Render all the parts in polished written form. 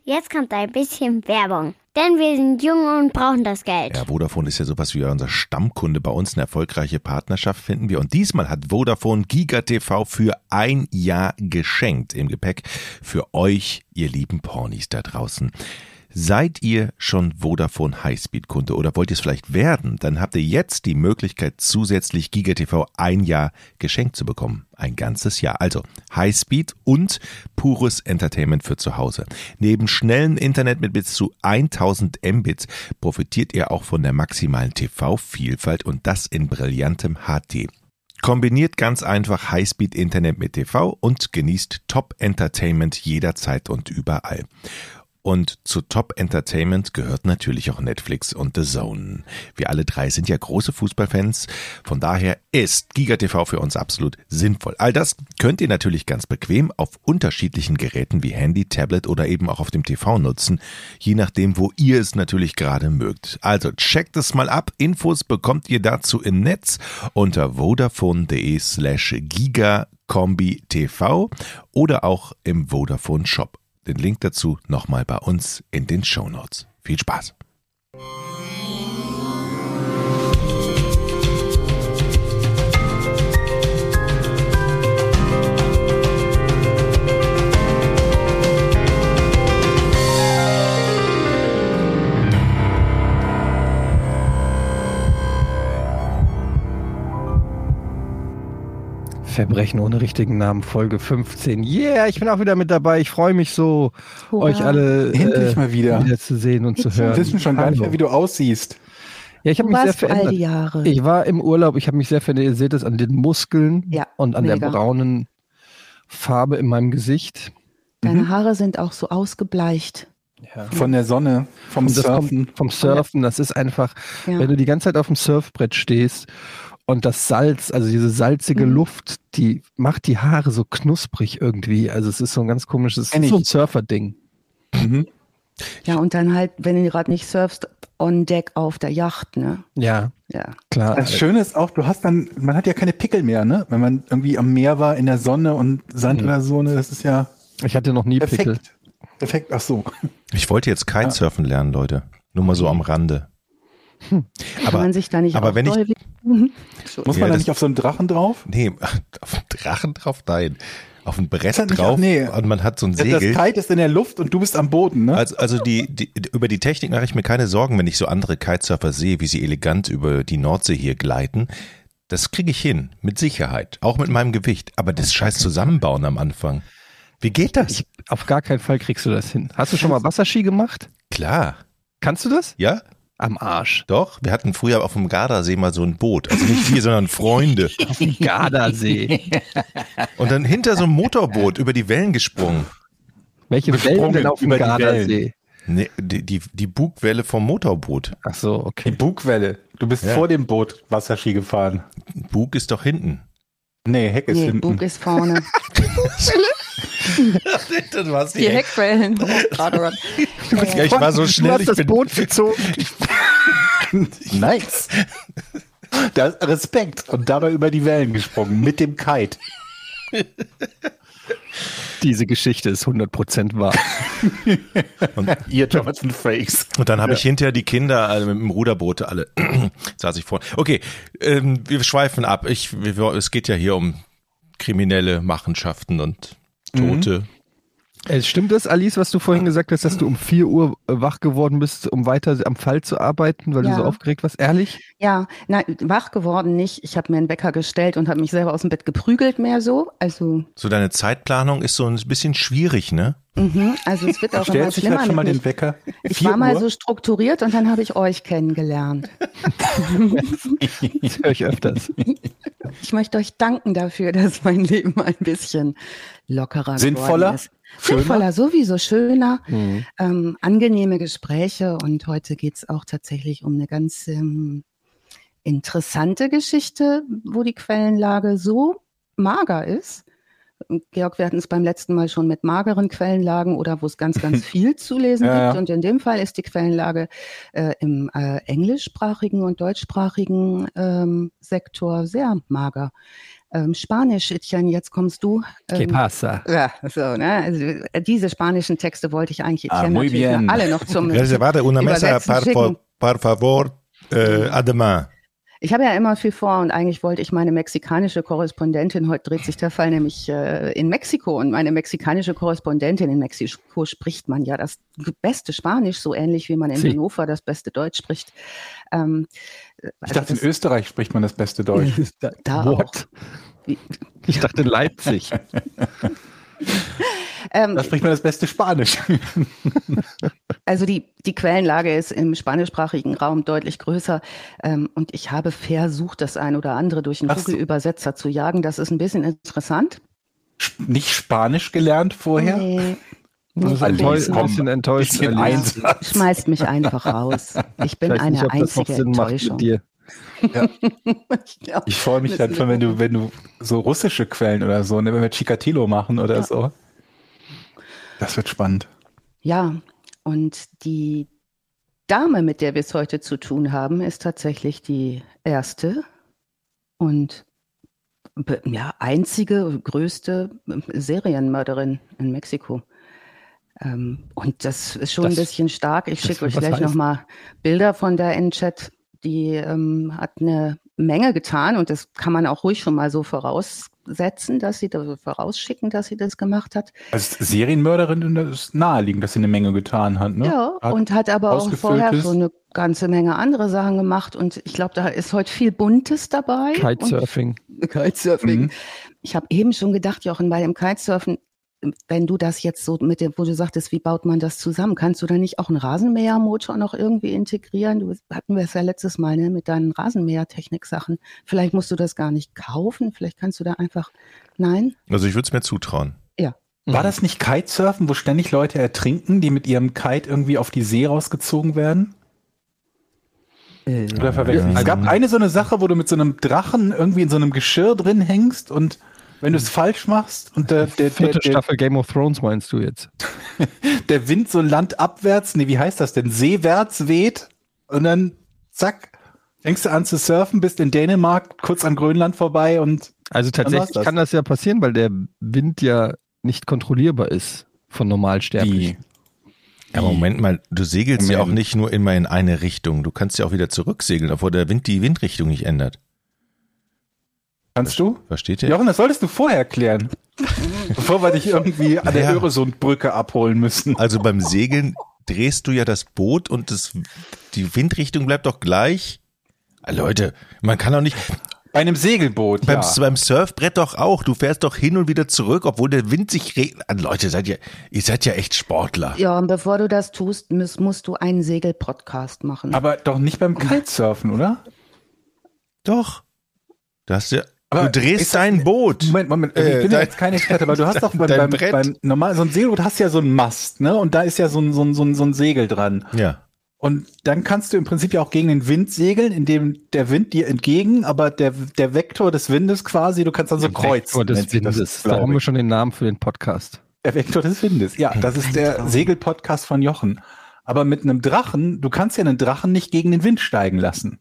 jetzt kommt ein bisschen Werbung. Denn wir sind jung und brauchen das Geld. Ja, Vodafone ist ja sowas wie unser Stammkunde. Bei uns eine erfolgreiche Partnerschaft finden wir. Und diesmal hat Vodafone GigaTV für 1 Jahr geschenkt im Gepäck für euch, ihr lieben Pornis da draußen. Seid ihr schon Vodafone Highspeed-Kunde oder wollt ihr es vielleicht werden? Dann habt ihr jetzt die Möglichkeit, zusätzlich GigaTV 1 Jahr geschenkt zu bekommen. Ein ganzes Jahr. Also Highspeed und pures Entertainment für zu Hause. Neben schnellem Internet mit bis zu 1000 Mbits profitiert ihr auch von der maximalen TV-Vielfalt und das in brillantem HD. Kombiniert ganz einfach Highspeed-Internet mit TV und genießt Top-Entertainment jederzeit und überall. Und zu Top Entertainment gehört natürlich auch Netflix und The Zone. Wir alle drei sind ja große Fußballfans, von daher ist GigaTV für uns absolut sinnvoll. All das könnt ihr natürlich ganz bequem auf unterschiedlichen Geräten wie Handy, Tablet oder eben auch auf dem TV nutzen, je nachdem, wo ihr es natürlich gerade mögt. Also checkt es mal ab, Infos bekommt ihr dazu im Netz unter vodafone.de/gigakombi-tv oder auch im Vodafone Shop. Den Link dazu nochmal bei uns in den Shownotes. Viel Spaß! Verbrechen ohne richtigen Namen, Folge 15. Yeah, ich bin auch wieder mit dabei. Ich freue mich so, euch alle endlich mal wieder zu sehen und zu hören. Wir wissen schon gar nicht mehr, wie du aussiehst. Ja, ich habe mich sehr verändert. All die Jahre. Ich war im Urlaub, ich habe mich sehr verändert. Ihr seht es an den Muskeln und an der braunen Farbe in meinem Gesicht. Deine Haare sind auch so ausgebleicht. Ja. Von der Sonne, vom Surfen. Vom Surfen, das ist einfach, wenn du die ganze Zeit auf dem Surfbrett stehst und das Salz, also diese salzige Luft, die macht die Haare so knusprig irgendwie. Also es ist so ein ganz komisches, so ein Surfer-Ding. Ja, und dann halt, wenn du gerade nicht surfst, on deck auf der Yacht, ne? Ja, klar. Das Schöne ist auch, man hat ja keine Pickel mehr, ne? Wenn man irgendwie am Meer war, in der Sonne und Sand oder so, ne? Das ist ja ich hatte noch nie perfekt. Pickel. Perfekt, ach so. Ich wollte jetzt Kitesurfen lernen, Leute. Nur mal so am Rande. Aber, kann man sich da nicht aber wenn muss man da nicht auf so einen Drachen drauf? Nee, auf einen Drachen drauf? Nein. Auf ein Brett drauf und man hat so ein Segel. Das Kite ist in der Luft und du bist am Boden, ne? Also über die Technik mache ich mir keine Sorgen, wenn ich so andere Kitesurfer sehe, wie sie elegant über die Nordsee hier gleiten. Das kriege ich hin, mit Sicherheit. Auch mit meinem Gewicht. Aber das scheiß Zusammenbauen am Anfang. Wie geht das? Auf gar keinen Fall kriegst du das hin. Hast du schon mal Wasserski gemacht? Klar. Kannst du das? Ja. Am Arsch. Doch, wir hatten früher auf dem Gardasee mal so ein Boot. Also nicht wir, sondern Freunde. Auf dem Gardasee. Und dann hinter so einem Motorboot über die Wellen gesprungen. Welche Wellen denn auf dem Gardasee? Nee, die Bugwelle vom Motorboot. Ach so, okay. Die Bugwelle. Du bist vor dem Boot Wasserski gefahren. Bug ist doch hinten. Nee, Heck ist hinten. Bug ist vorne. Das war's die Heckwellen. Ja, ich war so schnell. Du hast das Boot gezogen. Nice. Respekt. Und dabei über die Wellen gesprungen. Mit dem Kite. Diese Geschichte ist 100% wahr. Und ihr Jonathan Frakes. Und dann habe ich hinterher die Kinder mit dem Ruderboot alle saß ich vor. Okay, wir schweifen ab. Es geht ja hier um kriminelle Machenschaften und Tote. Stimmt das, Alice, was du vorhin gesagt hast, dass du um 4 Uhr wach geworden bist, um weiter am Fall zu arbeiten, weil du so aufgeregt warst? Ehrlich? Ja, wach geworden nicht. Ich habe mir einen Wecker gestellt und habe mich selber aus dem Bett geprügelt, mehr so. Also so deine Zeitplanung ist so ein bisschen schwierig, ne? Also es wird auch immer schlimmer. Stellst du schon mal den Wecker? Ich war mal so strukturiert und dann habe ich euch kennengelernt. Das höre ich öfters. Ich möchte euch danken dafür, dass mein Leben ein bisschen lockerer geworden ist. Sinnvoller, sowieso schöner, angenehme Gespräche und heute geht es auch tatsächlich um eine ganz interessante Geschichte, wo die Quellenlage so mager ist. Georg, wir hatten es beim letzten Mal schon mit mageren Quellenlagen oder wo es ganz, ganz viel zu lesen gibt. Und in dem Fall ist die Quellenlage im englischsprachigen und deutschsprachigen Sektor sehr mager. Spanisch, Etienne, jetzt kommst du. ¿Qué pasa? Ja, so, ne? Also diese spanischen Texte wollte ich eigentlich Etienne alle noch zum Reservate una mesa, por favor, además. Ich habe ja immer viel vor und eigentlich wollte ich meine mexikanische Korrespondentin, heute dreht sich der Fall nämlich in Mexiko, und meine mexikanische Korrespondentin in Mexiko spricht man ja das beste Spanisch, so ähnlich wie man in Hannover das beste Deutsch spricht. Ich dachte, in Österreich spricht man das beste Deutsch. Da auch. Ich dachte in Leipzig. Da spricht man das beste Spanisch. Also die Quellenlage ist im spanischsprachigen Raum deutlich größer, und ich habe versucht, das ein oder andere durch einen Google-Übersetzer zu jagen. Das ist ein bisschen interessant. Nicht Spanisch gelernt vorher? Nee. Das ist ein bisschen enttäuschend. Schmeißt mich einfach raus. Ich bin eine einzige Enttäuschung. Ja. Ich freue mich dann schon, wenn du so russische Quellen oder so, ne, wenn wir Chikatilo machen oder so. Das wird spannend. Ja, und die Dame, mit der wir es heute zu tun haben, ist tatsächlich die erste und einzige, größte Serienmörderin in Mexiko. Und das ist schon ein bisschen stark. Ich schicke euch gleich nochmal Bilder von der in Chat. Die hat eine Menge getan, und das kann man auch ruhig schon mal so vorausschicken, dass sie das gemacht hat. Als Serienmörderin ist es naheliegend, dass sie eine Menge getan hat, ne? Ja, und hat aber auch vorher so eine ganze Menge andere Sachen gemacht, und ich glaube, da ist heute viel Buntes dabei. Kitesurfing. Mhm. Ich habe eben schon gedacht, Jochen, bei dem Kitesurfen, wenn du das jetzt so wo du sagtest, wie baut man das zusammen? Kannst du da nicht auch einen Rasenmähermotor noch irgendwie integrieren? Hatten wir es ja letztes Mal, ne, mit deinen Rasenmähertechnik-Sachen. Vielleicht musst du das gar nicht kaufen. Vielleicht kannst du da einfach, nein? Also ich würde es mir zutrauen. Ja. War das nicht Kitesurfen, wo ständig Leute ertrinken, die mit ihrem Kite irgendwie auf die See rausgezogen werden? Oder verwechseln? Es gab eine so eine Sache, wo du mit so einem Drachen irgendwie in so einem Geschirr drin hängst, und wenn du es falsch machst und der Staffel Game of Thrones meinst du jetzt? Der Wind so landabwärts, wie heißt das denn? Seewärts weht, und dann zack, fängst du an zu surfen, bist in Dänemark, kurz an Grönland vorbei, und also tatsächlich kann das ja passieren, weil der Wind ja nicht kontrollierbar ist von Normalsterblichen. Ja, Moment mal, du segelst ja auch nicht nur immer in eine Richtung, du kannst ja auch wieder zurücksegeln, obwohl der Wind die Windrichtung nicht ändert. Kannst du? Versteht ihr? Jochen, das solltest du vorher klären. Bevor wir dich irgendwie an der Öresundbrücke abholen müssen. Also beim Segeln drehst du ja das Boot und die Windrichtung bleibt doch gleich. Leute, man kann doch nicht... Bei einem Segelboot, beim Surfbrett doch auch. Du fährst doch hin und wieder zurück, obwohl der Wind sich... Leute, ihr seid ja echt Sportler. Ja, und bevor du das tust, musst du einen Segelpodcast machen. Aber doch nicht beim Kitesurfen, oder? Doch. Du drehst dein Boot. Moment, ich bin ja jetzt kein Experte, aber du hast doch beim normal, so ein Segelboot hast ja so einen Mast, ne? Und da ist ja so ein Segel dran. Ja. Und dann kannst du im Prinzip ja auch gegen den Wind segeln, indem der Wind dir entgegen, aber der Vektor des Windes quasi, du kannst dann so kreuzen. Vektor des Windes, da haben wir schon den Namen für den Podcast. Der Vektor des Windes, ja, das ist der Segelpodcast von Jochen. Aber mit einem Drachen, du kannst ja einen Drachen nicht gegen den Wind steigen lassen.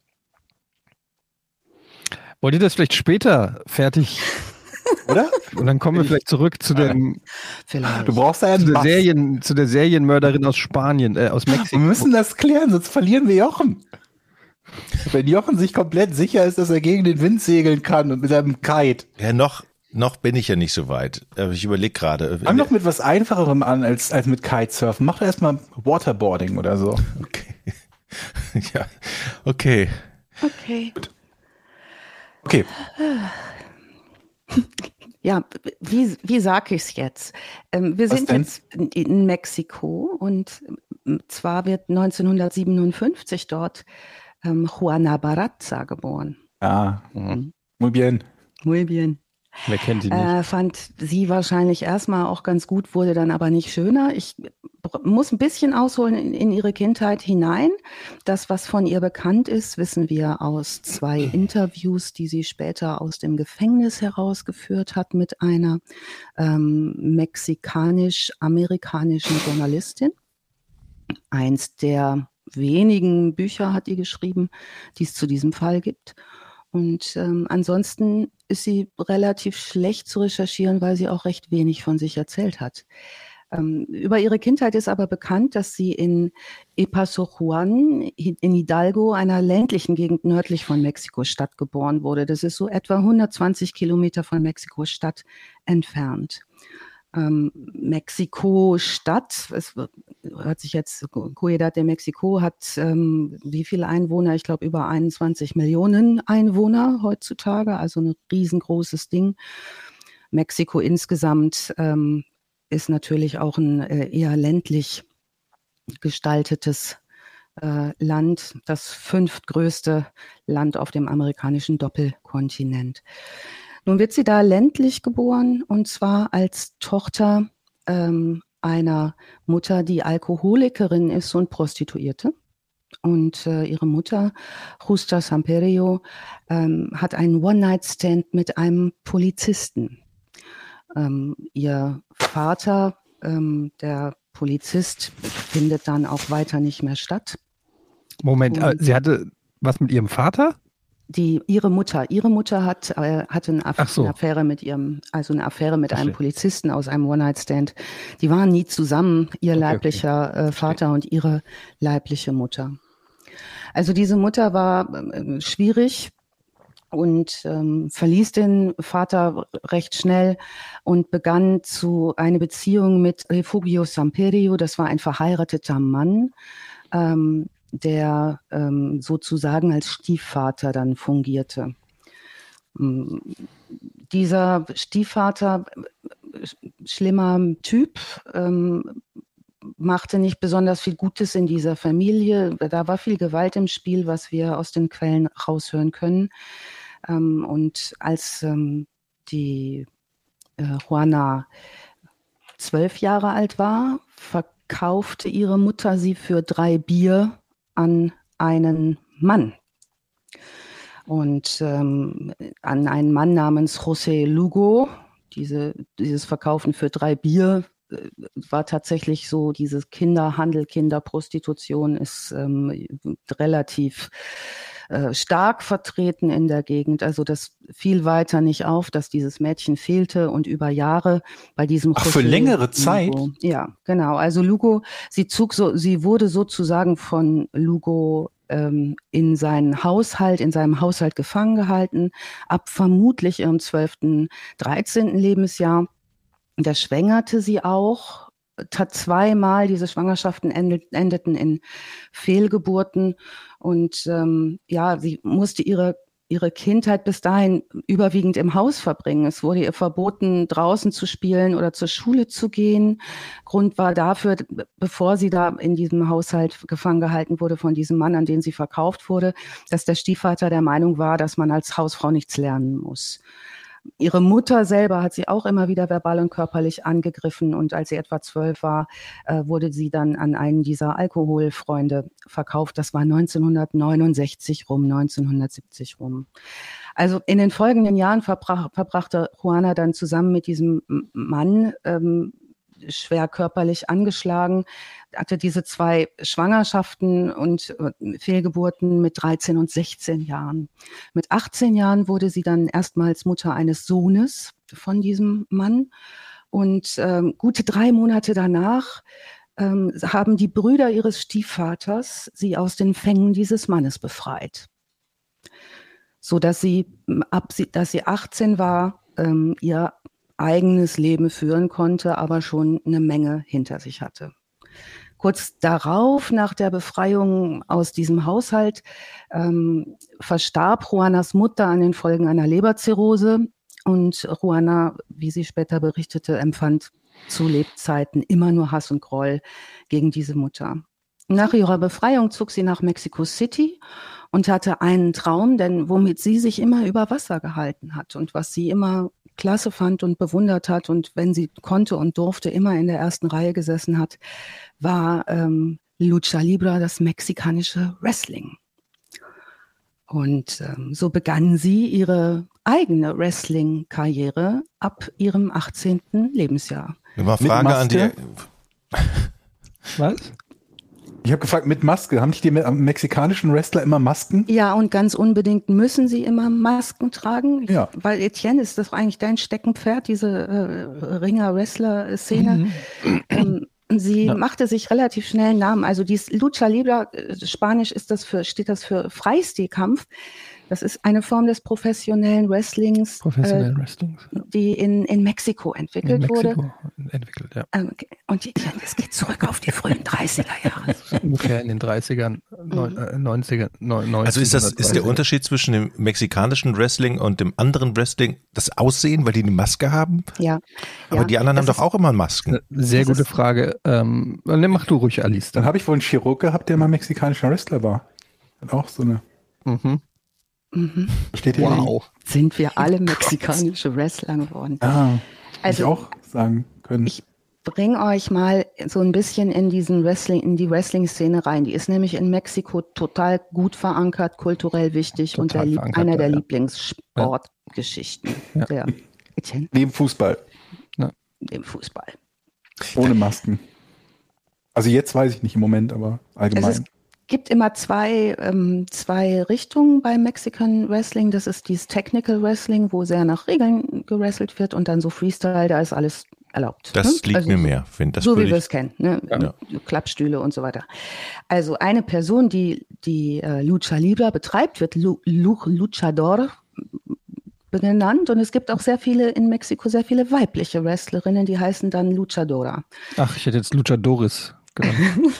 Wollt ihr das vielleicht später fertig? Oder? Und dann kommen wir vielleicht zurück zu dem. Du brauchst ja zu der Serienmörderin aus Spanien, aus Mexiko. Wir müssen das klären, sonst verlieren wir Jochen. Wenn Jochen sich komplett sicher ist, dass er gegen den Wind segeln kann und mit seinem Kite. Ja, noch bin ich ja nicht so weit. Ich überlege gerade. Fang doch mit was Einfacherem an als mit Kitesurfen. Mach doch erstmal Waterboarding oder so. Okay. Ja, okay. Okay. Gut. Okay. Ja, wie sage ich es jetzt? Wir sind jetzt in Mexiko, und zwar wird 1957 dort Juana Barraza geboren. Ah, muy bien. Muy bien. Wer kennt sie nicht? Fand sie wahrscheinlich erstmal auch ganz gut, wurde dann aber nicht schöner. Ich muss ein bisschen ausholen in ihre Kindheit hinein. Das, was von ihr bekannt ist, wissen wir aus 2 Interviews, die sie später aus dem Gefängnis herausgeführt hat mit einer mexikanisch-amerikanischen Journalistin. Eins der wenigen Bücher hat die geschrieben, die es zu diesem Fall gibt. Und ansonsten ist sie relativ schlecht zu recherchieren, weil sie auch recht wenig von sich erzählt hat. Über ihre Kindheit ist aber bekannt, dass sie in Epazojuan in Hidalgo, einer ländlichen Gegend nördlich von Mexiko-Stadt, geboren wurde. Das ist so etwa 120 Kilometer von Mexiko-Stadt entfernt. Mexiko-Stadt, es hört sich jetzt, Ciudad de Mexico hat wie viele Einwohner? Ich glaube über 21 Millionen Einwohner heutzutage, also ein riesengroßes Ding. Mexiko insgesamt ist natürlich auch ein eher ländlich gestaltetes Land, das 5. größte Land auf dem amerikanischen Doppelkontinent. Nun wird sie da ländlich geboren, und zwar als Tochter einer Mutter, die Alkoholikerin ist und Prostituierte. Und ihre Mutter, Justa Samperio, hat einen One-Night-Stand mit einem Polizisten. Ihr Vater, der Polizist, findet dann auch weiter nicht mehr statt. Moment, sie hatte was mit ihrem Vater? Ihre Mutter hatte eine Affäre mit einem Polizisten aus einem One-Night-Stand. Die waren nie zusammen, ihr leiblicher Vater und ihre leibliche Mutter. Also diese Mutter war schwierig und verließ den Vater recht schnell und begann eine Beziehung mit Refugio Samperio. Das war ein verheirateter Mann, der sozusagen als Stiefvater dann fungierte. Dieser Stiefvater, schlimmer Typ, machte nicht besonders viel Gutes in dieser Familie. Da war viel Gewalt im Spiel, was wir aus den Quellen raushören können. Und als die Juana 12 Jahre alt war, verkaufte ihre Mutter sie für 3 Bier an einen Mann. Und an einen Mann namens José Lugo. Dieses Verkaufen für 3 Bier war tatsächlich so, dieses Kinderhandel, Kinderprostitution ist relativ stark vertreten in der Gegend. Also das fiel weiter nicht auf, dass dieses Mädchen fehlte, und über Jahre bei diesem für längere Zeit? Lugo, ja, genau. Also Lugo, sie wurde sozusagen von Lugo in seinem Haushalt gefangen gehalten, ab vermutlich ihrem 12., 13. Lebensjahr. Da schwängerte sie auch, 2-mal, diese Schwangerschaften endeten in Fehlgeburten, und sie musste ihre Kindheit bis dahin überwiegend im Haus verbringen. Es wurde ihr verboten, draußen zu spielen oder zur Schule zu gehen. Grund war dafür, bevor sie da in diesem Haushalt gefangen gehalten wurde von diesem Mann, an den sie verkauft wurde, dass der Stiefvater der Meinung war, dass man als Hausfrau nichts lernen muss. Ihre Mutter selber hat sie auch immer wieder verbal und körperlich angegriffen, und als sie etwa 12 war, wurde sie dann an einen dieser Alkoholfreunde verkauft. Das war 1969 rum, 1970 rum. Also in den folgenden Jahren verbrachte Juana dann zusammen mit diesem Mann, schwer körperlich angeschlagen, hatte diese 2 Schwangerschaften und Fehlgeburten mit 13 und 16 Jahren. Mit 18 Jahren wurde sie dann erstmals Mutter eines Sohnes von diesem Mann, und gute 3 Monate danach haben die Brüder ihres Stiefvaters sie aus den Fängen dieses Mannes befreit, so dass sie, dass sie 18 war, ihr eigenes Leben führen konnte, aber schon eine Menge hinter sich hatte. Kurz darauf, nach der Befreiung aus diesem Haushalt, verstarb Juanas Mutter an den Folgen einer Leberzirrhose, und Juana, wie sie später berichtete, empfand zu Lebzeiten immer nur Hass und Groll gegen diese Mutter. Nach ihrer Befreiung zog sie nach Mexico City und hatte einen Traum, denn womit sie sich immer über Wasser gehalten hat und was sie immer klasse fand und bewundert hat und wenn sie konnte und durfte immer in der ersten Reihe gesessen hat, war Lucha Libre, das mexikanische Wrestling. Und so begann sie ihre eigene Wrestling-Karriere ab ihrem 18. Lebensjahr. Eine Frage an die. Was? Ich habe gefragt, mit Maske. Haben nicht die mexikanischen Wrestler immer Masken? Ja, und ganz unbedingt müssen sie immer Masken tragen. Ja. Weil Etienne, ist das eigentlich dein Steckenpferd, diese Ringer-Wrestler-Szene? Sie machte sich relativ schnell einen Namen. Also die Lucha Libre, Spanisch steht das für Freistilkampf. Das ist eine Form des professionellen Wrestlings, die in Mexiko entwickelt wurde. Ja. Und es geht zurück auf die frühen 30er Jahre. Ungefähr in den 30ern, 90er, 90er. Also ist der Unterschied zwischen dem mexikanischen Wrestling und dem anderen Wrestling das Aussehen, weil die eine Maske haben? Ja. Aber die anderen haben doch auch immer Masken. Sehr gute Frage. Mach du ruhig, Alice. Dann habe ich wohl einen Chirurg gehabt, der mal mexikanischer Wrestler war. Hat auch so eine... Steht hier wow. Sind wir alle mexikanische Wrestler geworden. Also ich auch sagen können. Ich bringe euch mal so ein bisschen in die Wrestling-Szene rein. Die ist nämlich in Mexiko total gut verankert, kulturell wichtig total und einer der Lieblingssportgeschichten. Ja. Neben Fußball. Ja. Neben Fußball. Ohne Masken. Also jetzt weiß ich nicht im Moment, aber allgemein. Es gibt immer zwei Richtungen beim Mexican Wrestling. Das ist dieses Technical Wrestling, wo sehr nach Regeln gewrestelt wird, und dann so Freestyle, da ist alles erlaubt. Das liegt mir mehr. So wie wir es kennen. Ne? Ja. Klappstühle und so weiter. Also eine Person, die Lucha Libre betreibt, wird Luchador genannt, und es gibt auch in Mexiko sehr viele weibliche Wrestlerinnen, die heißen dann Luchadora. Ach, ich hätte jetzt Luchadores genannt.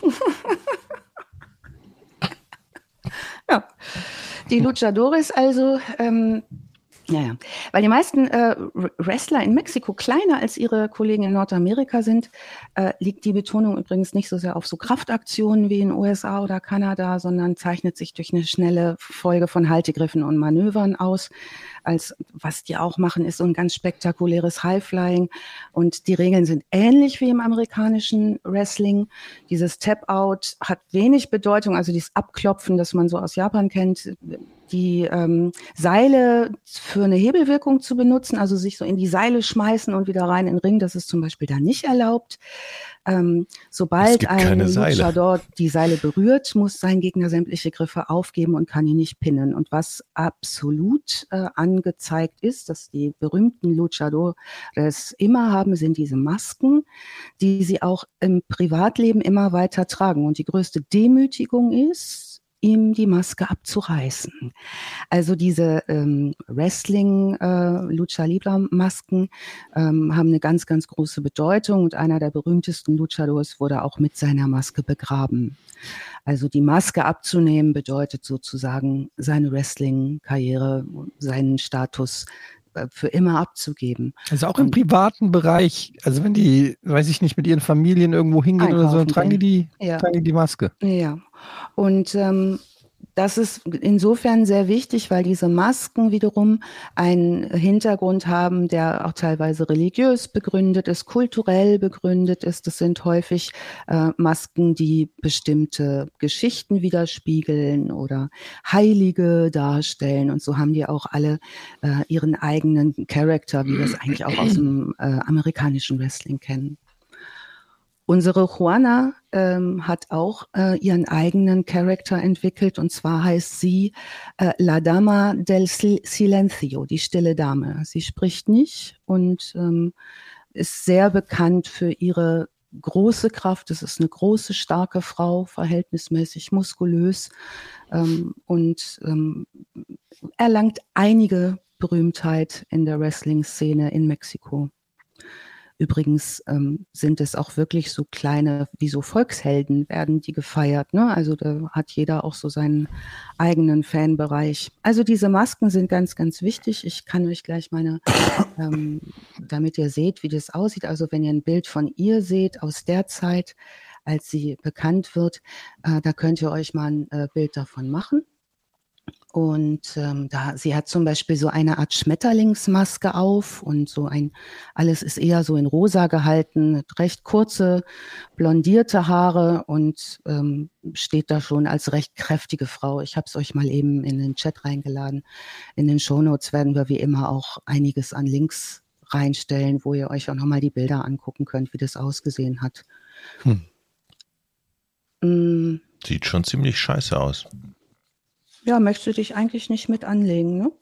Ja, die Luchadores also, weil die meisten Wrestler in Mexiko kleiner als ihre Kollegen in Nordamerika sind, liegt die Betonung übrigens nicht so sehr auf so Kraftaktionen wie in den USA oder Kanada, sondern zeichnet sich durch eine schnelle Folge von Haltegriffen und Manövern aus. Was die auch machen, ist so ein ganz spektakuläres Highflying, und die Regeln sind ähnlich wie im amerikanischen Wrestling. Dieses Tap-Out hat wenig Bedeutung, also dieses Abklopfen, das man so aus Japan kennt, die Seile für eine Hebelwirkung zu benutzen, also sich so in die Seile schmeißen und wieder rein in den Ring, das ist zum Beispiel da nicht erlaubt. Sobald ein Luchador die Seile berührt, muss sein Gegner sämtliche Griffe aufgeben und kann ihn nicht pinnen. Und was absolut angezeigt ist, dass die berühmten Luchadores immer haben, sind diese Masken, die sie auch im Privatleben immer weiter tragen. Und die größte Demütigung ist, ihm die Maske abzureißen. Also diese Lucha Libre Masken haben eine ganz, ganz große Bedeutung, und einer der berühmtesten Luchadores wurde auch mit seiner Maske begraben. Also die Maske abzunehmen bedeutet sozusagen seine Wrestling-Karriere, seinen Status für immer abzugeben. Also auch im privaten Bereich, also wenn die, weiß ich nicht, mit ihren Familien irgendwo hingehen oder so, tragen die Maske. Ja, und das ist insofern sehr wichtig, weil diese Masken wiederum einen Hintergrund haben, der auch teilweise religiös begründet ist, kulturell begründet ist. Das sind häufig Masken, die bestimmte Geschichten widerspiegeln oder Heilige darstellen. Und so haben die auch alle ihren eigenen Charakter, wie wir es eigentlich auch aus dem amerikanischen Wrestling kennen. Unsere Juana hat auch ihren eigenen Charakter entwickelt, und zwar heißt sie La Dama del Silencio, die stille Dame. Sie spricht nicht und ist sehr bekannt für ihre große Kraft. Es ist eine große, starke Frau, verhältnismäßig muskulös und erlangt einige Berühmtheit in der Wrestling-Szene in Mexiko. Übrigens sind es auch wirklich so kleine, wie so Volkshelden werden die gefeiert, ne? Also da hat jeder auch so seinen eigenen Fanbereich. Also diese Masken sind ganz, ganz wichtig. Ich kann euch gleich damit ihr seht, wie das aussieht. Also wenn ihr ein Bild von ihr seht aus der Zeit, als sie bekannt wird, da könnt ihr euch mal ein Bild davon machen. Und sie hat zum Beispiel so eine Art Schmetterlingsmaske auf, und alles ist eher so in rosa gehalten, recht kurze, blondierte Haare, und steht da schon als recht kräftige Frau. Ich habe es euch mal eben in den Chat reingeladen. In den Shownotes werden wir wie immer auch einiges an Links reinstellen, wo ihr euch auch nochmal die Bilder angucken könnt, wie das ausgesehen hat. Sieht schon ziemlich scheiße aus. Ja, möchtest du dich eigentlich nicht mit anlegen, ne?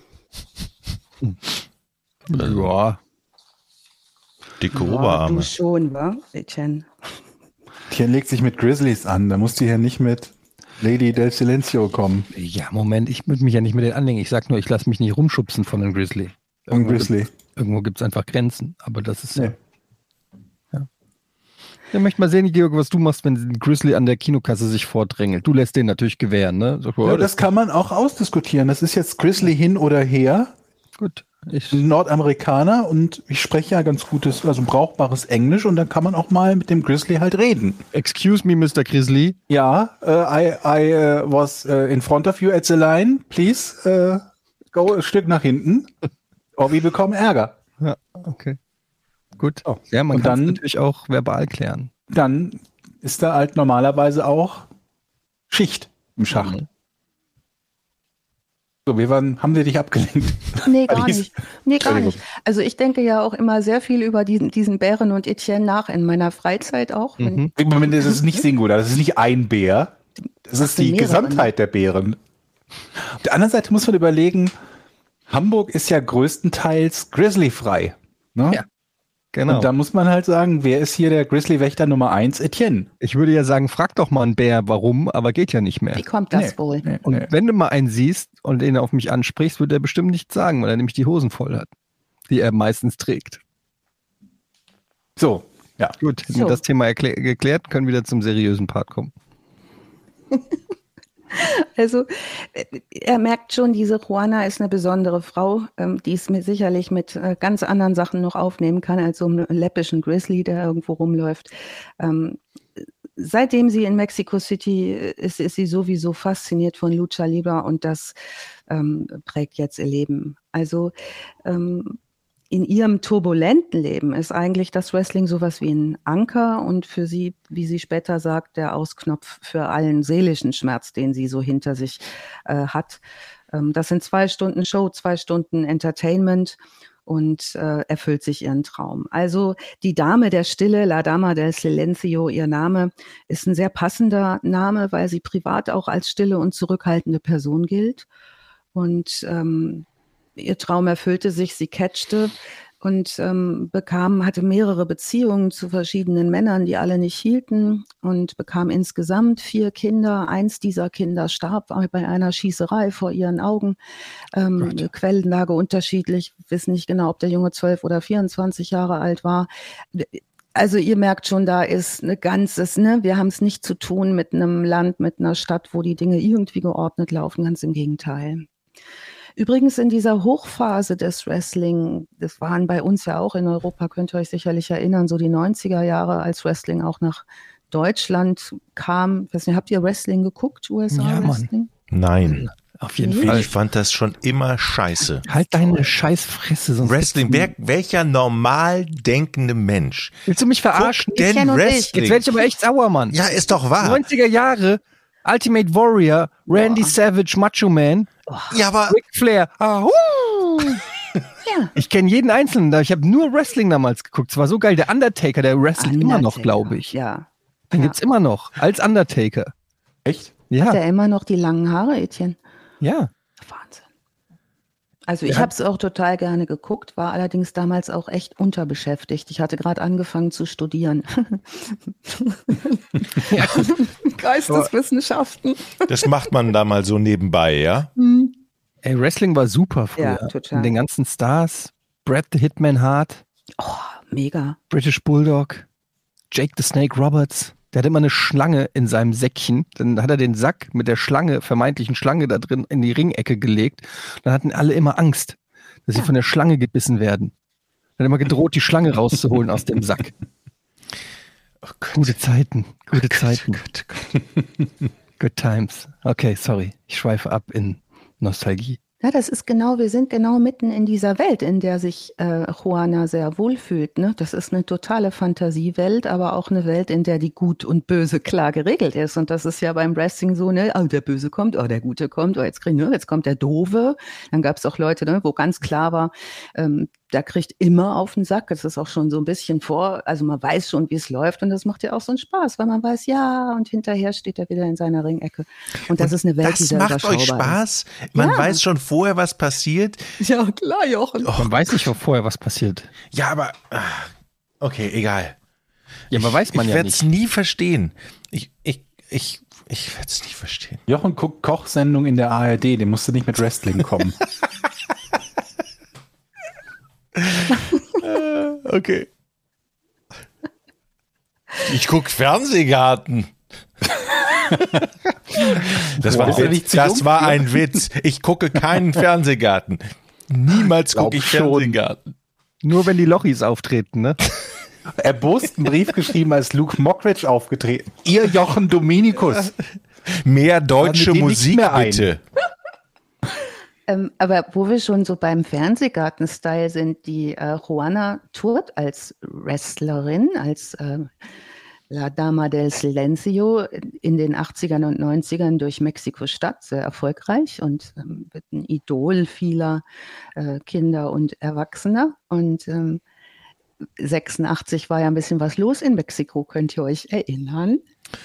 Ja. Dicke Oberarme. Du schon, wa, Etienne? Etienne legt sich mit Grizzlies an. Da musst du hier nicht mit Lady del Silencio kommen. Ja, Moment, ich würde mich ja nicht mit denen anlegen. Ich sag nur, ich lasse mich nicht rumschubsen von einem Grizzly. Irgendwo gibt es einfach Grenzen, aber das ist ja. Ich möchte mal sehen, Georg, was du machst, wenn ein Grizzly an der Kinokasse sich vordrängelt. Du lässt den natürlich gewähren, ne? Sag, ja, das kann man auch ausdiskutieren. Das ist jetzt Grizzly hin oder her. Gut. Ich bin Nordamerikaner und ich spreche ja ganz gutes, also brauchbares Englisch und dann kann man auch mal mit dem Grizzly halt reden. Excuse me, Mr. Grizzly. Ja, I was in front of you at the line. Please go ein Stück nach hinten. Or we bekommen Ärger. Ja, okay. Gut. Oh. Ja, man kann es natürlich auch verbal klären. Dann ist da halt normalerweise auch Schicht im Schacht. So, haben wir dich abgelenkt? Nee, gar nicht. Nee, gar nicht. Also ich denke ja auch immer sehr viel über diesen Bären und Etienne nach, in meiner Freizeit auch. Das ist nicht Singular, das ist nicht ein Bär. Das ist die Gesamtheit der Bären. Auf der anderen Seite muss man überlegen, Hamburg ist ja größtenteils Grizzly-frei. Ne? Ja, genau. Und da muss man halt sagen, wer ist hier der Grizzly-Wächter Nummer 1? Etienne. Ich würde ja sagen, frag doch mal einen Bär, warum, aber geht ja nicht mehr. Wie kommt das wohl? Und wenn du mal einen siehst und ihn auf mich ansprichst, wird er bestimmt nichts sagen, weil er nämlich die Hosen voll hat, die er meistens trägt. So, ja. Gut, hätten wir das Thema geklärt, können wir wieder zum seriösen Part kommen. Also er merkt schon, diese Juana ist eine besondere Frau, die es sicherlich mit ganz anderen Sachen noch aufnehmen kann, als so einen läppischen Grizzly, der irgendwo rumläuft. Seitdem sie in Mexico City ist sie sowieso fasziniert von Lucha Libre und das prägt jetzt ihr Leben. Also in ihrem turbulenten Leben ist eigentlich das Wrestling sowas wie ein Anker und für sie, wie sie später sagt, der Ausknopf für allen seelischen Schmerz, den sie so hinter sich hat. Das sind 2 Stunden Show, 2 Stunden Entertainment und erfüllt sich ihren Traum. Also die Dame der Stille, La Dama del Silencio, ihr Name, ist ein sehr passender Name, weil sie privat auch als stille und zurückhaltende Person gilt. Und ihr Traum erfüllte sich, sie catchte und hatte mehrere Beziehungen zu verschiedenen Männern, die alle nicht hielten und bekam insgesamt 4 Kinder. 1 dieser Kinder starb bei einer Schießerei vor ihren Augen. Quellenlage unterschiedlich, wissen nicht genau, ob der Junge 12 oder 24 Jahre alt war. Also ihr merkt schon, da ist eine ganzes, wir haben es nicht zu tun mit einem Land, mit einer Stadt, wo die Dinge irgendwie geordnet laufen, ganz im Gegenteil. Übrigens in dieser Hochphase des Wrestling, das waren bei uns ja auch in Europa, könnt ihr euch sicherlich erinnern, so die 90er Jahre, als Wrestling auch nach Deutschland kam. Ich weiß nicht, habt ihr Wrestling geguckt, USA-Wrestling? Nein. Auf jeden Fall. Ich fand das schon immer scheiße. Halt deine Scheißfresse. Sonst Wrestling, welcher normal denkende Mensch? Willst du mich verarschen? Denn Wrestling? Jetzt werde ich aber echt sauer, Mann. Ja, ist doch wahr. 90er Jahre, Ultimate Warrior, Randy Savage, Macho Man, ja, aber Ric Flair. Ja. Ich kenne jeden Einzelnen da. Ich habe nur Wrestling damals geguckt. Es war so geil. Der Undertaker, der wrestelt immer noch, glaube ich. Ja. Den gibt's immer noch. Als Undertaker. Echt? Ja. Hat er immer noch die langen Haare, Etienne? Ja. Wahnsinn. Also ich habe es auch total gerne geguckt, war allerdings damals auch echt unterbeschäftigt. Ich hatte gerade angefangen zu studieren. Geisteswissenschaften. Das macht man da mal so nebenbei, ja? Ey, Wrestling war super früher. Ja, total. Und den ganzen Stars. Bret the Hitman Hart. Oh, mega. British Bulldog. Jake the Snake Roberts. Der hatte immer eine Schlange in seinem Säckchen. Dann hat er den Sack mit der Schlange, vermeintlichen Schlange da drin, in die Ringecke gelegt. Dann hatten alle immer Angst, dass sie von der Schlange gebissen werden. Dann hat immer gedroht, die Schlange rauszuholen aus dem Sack. Oh Gott. Gute Zeiten. Gute Zeiten. Gott. Good times. Okay, sorry. Ich schweife ab in Nostalgie. Ja, wir sind genau mitten in dieser Welt, in der sich Juana sehr wohl fühlt. Ne? Das ist eine totale Fantasiewelt, aber auch eine Welt, in der die Gut und Böse klar geregelt ist. Und das ist ja beim Wrestling so, der Böse kommt, der Gute kommt, jetzt kommt der Doofe. Dann gab es auch Leute, wo ganz klar war, der kriegt immer auf den Sack. Das ist auch schon so ein bisschen also man weiß schon, wie es läuft und das macht ja auch so einen Spaß, weil man weiß, ja, und hinterher steht er wieder in seiner Ringecke. Und das ist eine Welt, die sehr überschaubar ist. Das macht euch Spaß? Man weiß schon vorher, was passiert? Ja, klar, Jochen. Man weiß nicht vorher, was passiert. Ja, aber okay, egal. Ja, aber weiß man ja nicht. Ich werde es nie verstehen. Ich werde es nicht verstehen. Jochen guckt Kochsendung in der ARD, dem musst du nicht mit Wrestling kommen. Okay. Ich gucke Fernsehgarten. Das war ein Witz. Ich gucke keinen Fernsehgarten. Niemals gucke ich Fernsehgarten. Nur wenn die Lochis auftreten, ne? Erbost einen Brief geschrieben, als Luke Mockridge aufgetreten. Ihr Jochen Dominikus. Mehr deutsche Musik, bitte. Aber wo wir schon so beim Fernsehgarten-Style sind, die Juana tourt als Wrestlerin, als La Dama del Silencio in den 80ern und 90ern durch Mexiko-Stadt, sehr erfolgreich und wird ein Idol vieler Kinder und Erwachsener. Und 86 war ja ein bisschen was los in Mexiko, könnt ihr euch erinnern?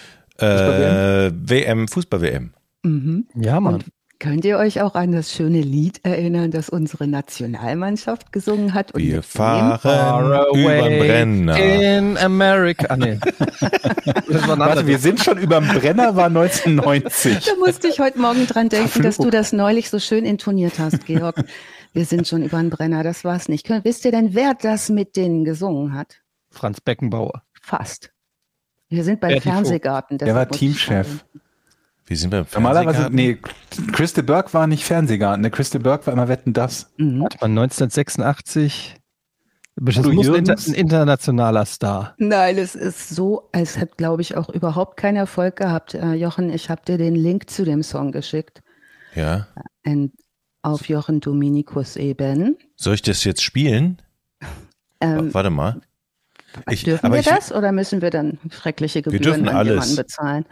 Fußball-WM. Mhm. Ja, Mann. Und könnt ihr euch auch an das schöne Lied erinnern, das unsere Nationalmannschaft gesungen hat? Und wir fahren über den Brenner. In America. Nee. Warte, wir sind schon über dem Brenner, war 1990. Da musste ich heute Morgen dran denken, dass du das neulich so schön intoniert hast, Georg. Wir sind schon über den Brenner, das war's nicht. Wisst ihr denn, wer das mit denen gesungen hat? Franz Beckenbauer. Fast. Wir sind beim Fernsehgarten. Der war Teamchef. Wir sind beim Fernsehgarten. Normalerweise, Crystal Burke war nicht Fernsehgarten. Der Crystal Burke war immer Wetten, das. Warte mal, 1986. Das muss ein internationaler Star. Nein, es ist so, als hätte, glaube ich, auch überhaupt keinen Erfolg gehabt. Jochen, ich habe dir den Link zu dem Song geschickt. Ja. Auf Jochen Dominikus eben. Soll ich das jetzt spielen? Warte mal. Dürfen wir das oder müssen wir dann schreckliche Gebühren an jemanden bezahlen?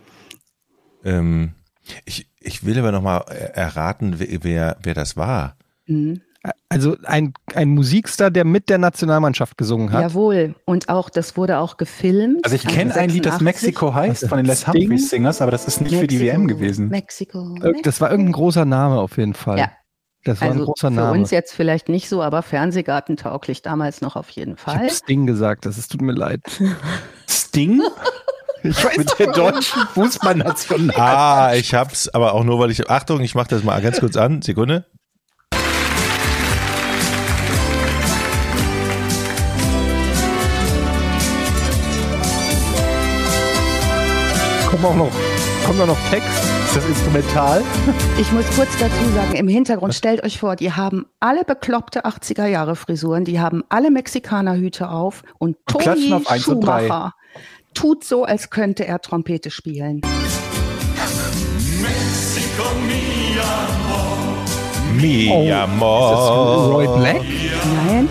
Ich will aber nochmal erraten, wer das war. Mhm. Also ein Musikstar, der mit der Nationalmannschaft gesungen hat. Jawohl. Und das wurde auch gefilmt. Also ich kenne ein Lied, das Mexiko heißt, von den Les Humphreys Singers, aber das ist nicht für die WM gewesen. Mexiko. Das war irgendein großer Name auf jeden Fall. Ja. Das war ein großer Name. Für uns jetzt vielleicht nicht so, aber Fernsehgarten tauglich damals noch auf jeden Fall. Ich habe Sting gesagt, es tut mir leid. Sting? Ich weiß mit der deutschen Fußballnational. Ich hab's, aber auch nur, weil Achtung, ich mach das mal ganz kurz an. Sekunde. Kommt da noch Text? Ist das instrumental? Ich muss kurz dazu sagen, im Hintergrund, stellt euch vor, die haben alle bekloppte 80er-Jahre-Frisuren, die haben alle Mexikanerhüte auf und Toni Schumacher tut so, als könnte er Trompete spielen. Mexico, mi amor. Ist das Roy Black? Nein.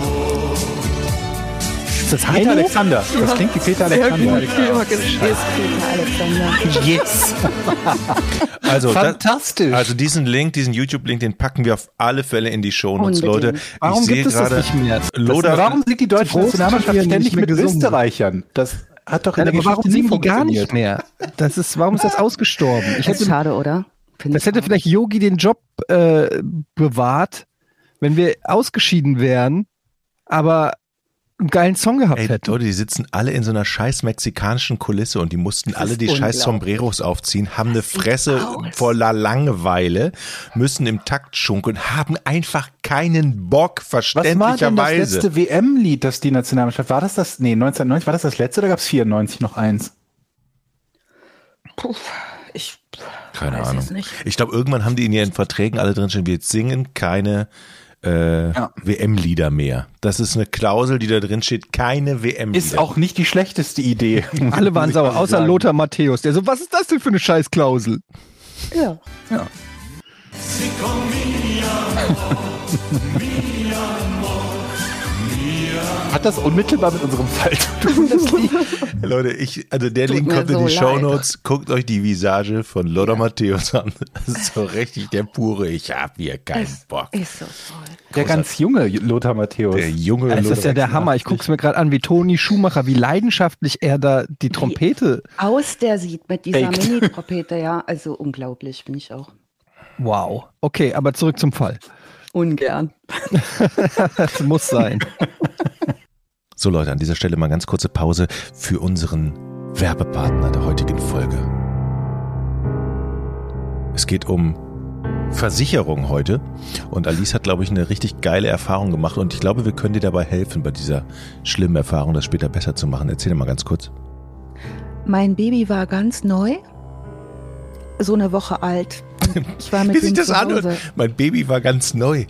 Ist das Peter Alexander? Das klingt wie Peter Alexander. Georg, es ist Peter Alexander. Yes! Also, fantastisch. Diesen YouTube-Link, den packen wir auf alle Fälle in die Shownotes, Leute. Warum gibt es das nicht mehr? Warum singt die deutsche Nationalmannschaft ständig mit Österreichern? Das hat doch in der Geschichte warum singen die gar nicht mehr? Warum ist das ausgestorben? Das ist schade, oder? Das hätte vielleicht Yogi den Job bewahrt, wenn wir ausgeschieden wären, aber einen geilen Song gehabt hätten. Leute, die sitzen alle in so einer scheiß mexikanischen Kulisse und die mussten alle die scheiß Sombreros aufziehen, haben eine Fresse voller Langeweile, müssen im Takt schunkeln, haben einfach keinen Bock, verständlicherweise. Was war denn das letzte WM-Lied, das die Nationalmannschaft, war das 1990, war das letzte oder gab es 94 noch eins? Keine Ahnung. Ich glaube, irgendwann haben die in ihren Verträgen alle drin stehen, wir singen keine WM-Lieder mehr. Das ist eine Klausel, die da drin steht, keine WM-Lieder. Ist auch nicht die schlechteste Idee. Alle waren sauer, außer Lothar Matthäus, der so, was ist das denn für eine Scheißklausel? Ja. hat das unmittelbar mit unserem Fall zu tun? Leute, der Link kommt in die Shownotes. Guckt euch die Visage von Lothar Matthäus an. Das ist so richtig der pure, ich hab hier keinen Bock. Ist so toll. Der ganz junge Lothar Matthäus. Der junge Das ist ja der Hammer. Ich gucke es mir gerade an, wie Toni Schumacher, wie leidenschaftlich er da die Trompete aus der sieht mit dieser Mini-Trompete, ja. Also unglaublich, bin ich auch. Wow. Okay, aber zurück zum Fall. Ungern. Das muss sein. So Leute, an dieser Stelle mal ganz kurze Pause für unseren Werbepartner der heutigen Folge. Es geht um Versicherung heute und Alice hat, glaube ich, eine richtig geile Erfahrung gemacht und ich glaube, wir können dir dabei helfen, bei dieser schlimmen Erfahrung das später besser zu machen. Erzähl mal ganz kurz. Mein Baby war ganz neu, so eine Woche alt. Ich war mit Wie sich das anhört. Mein Baby war ganz neu.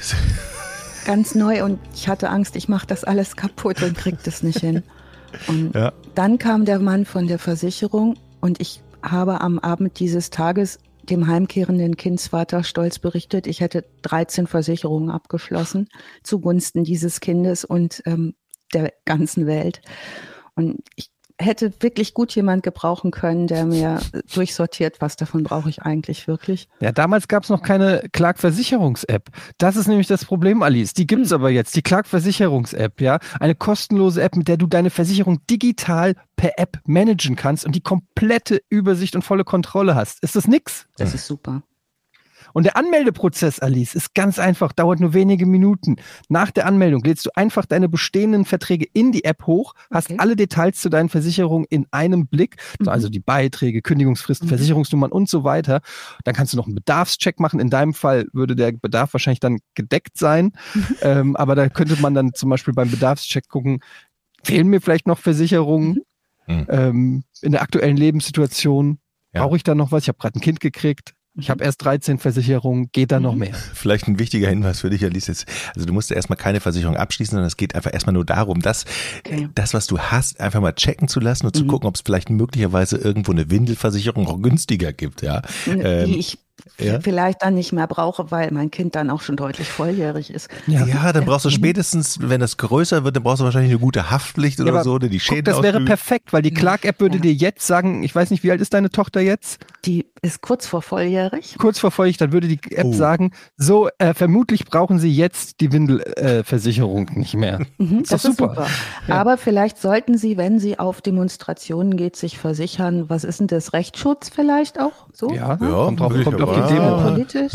Ganz neu und ich hatte Angst, ich mache das alles kaputt und krieg das nicht hin. Und dann kam der Mann von der Versicherung und ich habe am Abend dieses Tages dem heimkehrenden Kindsvater stolz berichtet, ich hätte 13 Versicherungen abgeschlossen zugunsten dieses Kindes und der ganzen Welt. Und ich hätte wirklich gut jemand gebrauchen können, der mir durchsortiert, was davon brauche ich eigentlich wirklich. Ja, damals gab es noch keine Clark-Versicherungs-App. Das ist nämlich das Problem, Alice. Die gibt es aber jetzt, die Clark-Versicherungs-App, ja. Eine kostenlose App, mit der du deine Versicherung digital per App managen kannst und die komplette Übersicht und volle Kontrolle hast. Ist das nix? Das ist super. Und der Anmeldeprozess, Alice, ist ganz einfach, dauert nur wenige Minuten. Nach der Anmeldung lädst du einfach deine bestehenden Verträge in die App hoch, hast alle Details zu deinen Versicherungen in einem Blick, also die Beiträge, Kündigungsfristen, Versicherungsnummern und so weiter. Dann kannst du noch einen Bedarfscheck machen. In deinem Fall würde der Bedarf wahrscheinlich dann gedeckt sein, aber da könnte man dann zum Beispiel beim Bedarfscheck gucken, fehlen mir vielleicht noch Versicherungen in der aktuellen Lebenssituation? Brauche ich da noch was? Ich habe gerade ein Kind gekriegt. Ich habe erst 13 Versicherungen, geht da noch mehr? Vielleicht ein wichtiger Hinweis für dich, Alice. Also du musst erstmal keine Versicherung abschließen, sondern es geht einfach erstmal nur darum, das, was du hast, einfach mal checken zu lassen und zu gucken, ob es vielleicht möglicherweise irgendwo eine Windelversicherung auch günstiger gibt. Ja? Die ich vielleicht dann nicht mehr brauche, weil mein Kind dann auch schon deutlich volljährig ist. Ja, dann brauchst du spätestens, wenn das größer wird, dann brauchst du wahrscheinlich eine gute Haftpflicht oder so, die Schäden das wäre perfekt, weil die Clark-App würde dir jetzt sagen, ich weiß nicht, wie alt ist deine Tochter jetzt? Die ist kurz vor volljährig. Kurz vor volljährig, dann würde die App sagen, so, vermutlich brauchen Sie jetzt die Windelversicherung nicht mehr. Das ist super. Ja. Aber vielleicht sollten Sie, wenn Sie auf Demonstrationen geht, sich versichern, was ist denn das? Rechtsschutz vielleicht auch? So? Ja, kommt auf die Demo. Politisch?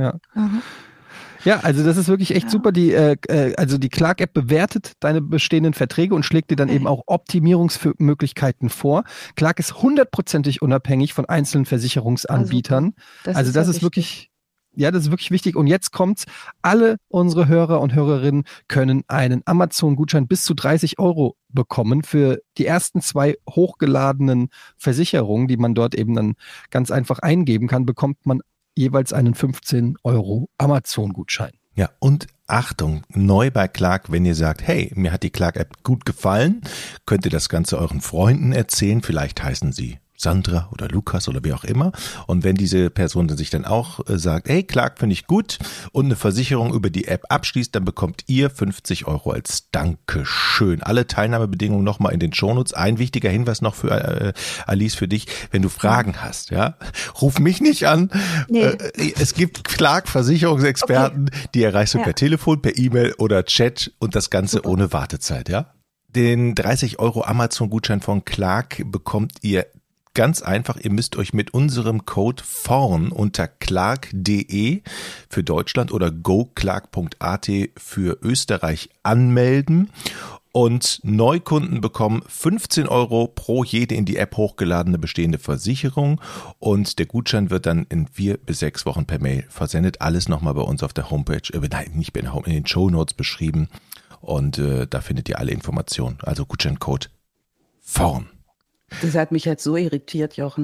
Ja, also das ist wirklich echt super. Also die Clark-App bewertet deine bestehenden Verträge und schlägt dir dann eben auch Optimierungsmöglichkeiten vor. Clark ist 100%ig unabhängig von einzelnen Versicherungsanbietern. Also das ist wirklich, das ist wirklich wichtig. Und jetzt kommt's. Alle unsere Hörer und Hörerinnen können einen Amazon-Gutschein bis zu 30 € bekommen für die ersten 2 hochgeladenen Versicherungen, die man dort eben dann ganz einfach eingeben kann, bekommt man jeweils einen 15 € Amazon-Gutschein. Ja, und Achtung, neu bei Clark, wenn ihr sagt, hey, mir hat die Clark-App gut gefallen, könnt ihr das Ganze euren Freunden erzählen, vielleicht heißen sie Sandra oder Lukas oder wie auch immer. Und wenn diese Person sich dann auch sagt, hey, Clark finde ich gut und eine Versicherung über die App abschließt, dann bekommt ihr 50 € als Dankeschön. Alle Teilnahmebedingungen nochmal in den Shownotes. Ein wichtiger Hinweis noch für Alice, für dich, wenn du Fragen hast, ruf mich nicht an. Nee. Es gibt Clark-Versicherungsexperten, die erreichst du per Telefon, per E-Mail oder Chat und das Ganze ohne Wartezeit, Den 30 € Amazon-Gutschein von Clark bekommt ihr ganz einfach, ihr müsst euch mit unserem Code VORN unter clark.de für Deutschland oder goclark.at für Österreich anmelden und Neukunden bekommen 15 € pro jede in die App hochgeladene bestehende Versicherung und der Gutschein wird dann in 4 bis 6 Wochen per Mail versendet. Alles nochmal bei uns auf der Homepage, nicht in den Shownotes beschrieben und da findet ihr alle Informationen. Also Gutscheincode VORN. Das hat mich jetzt so irritiert, Jochen.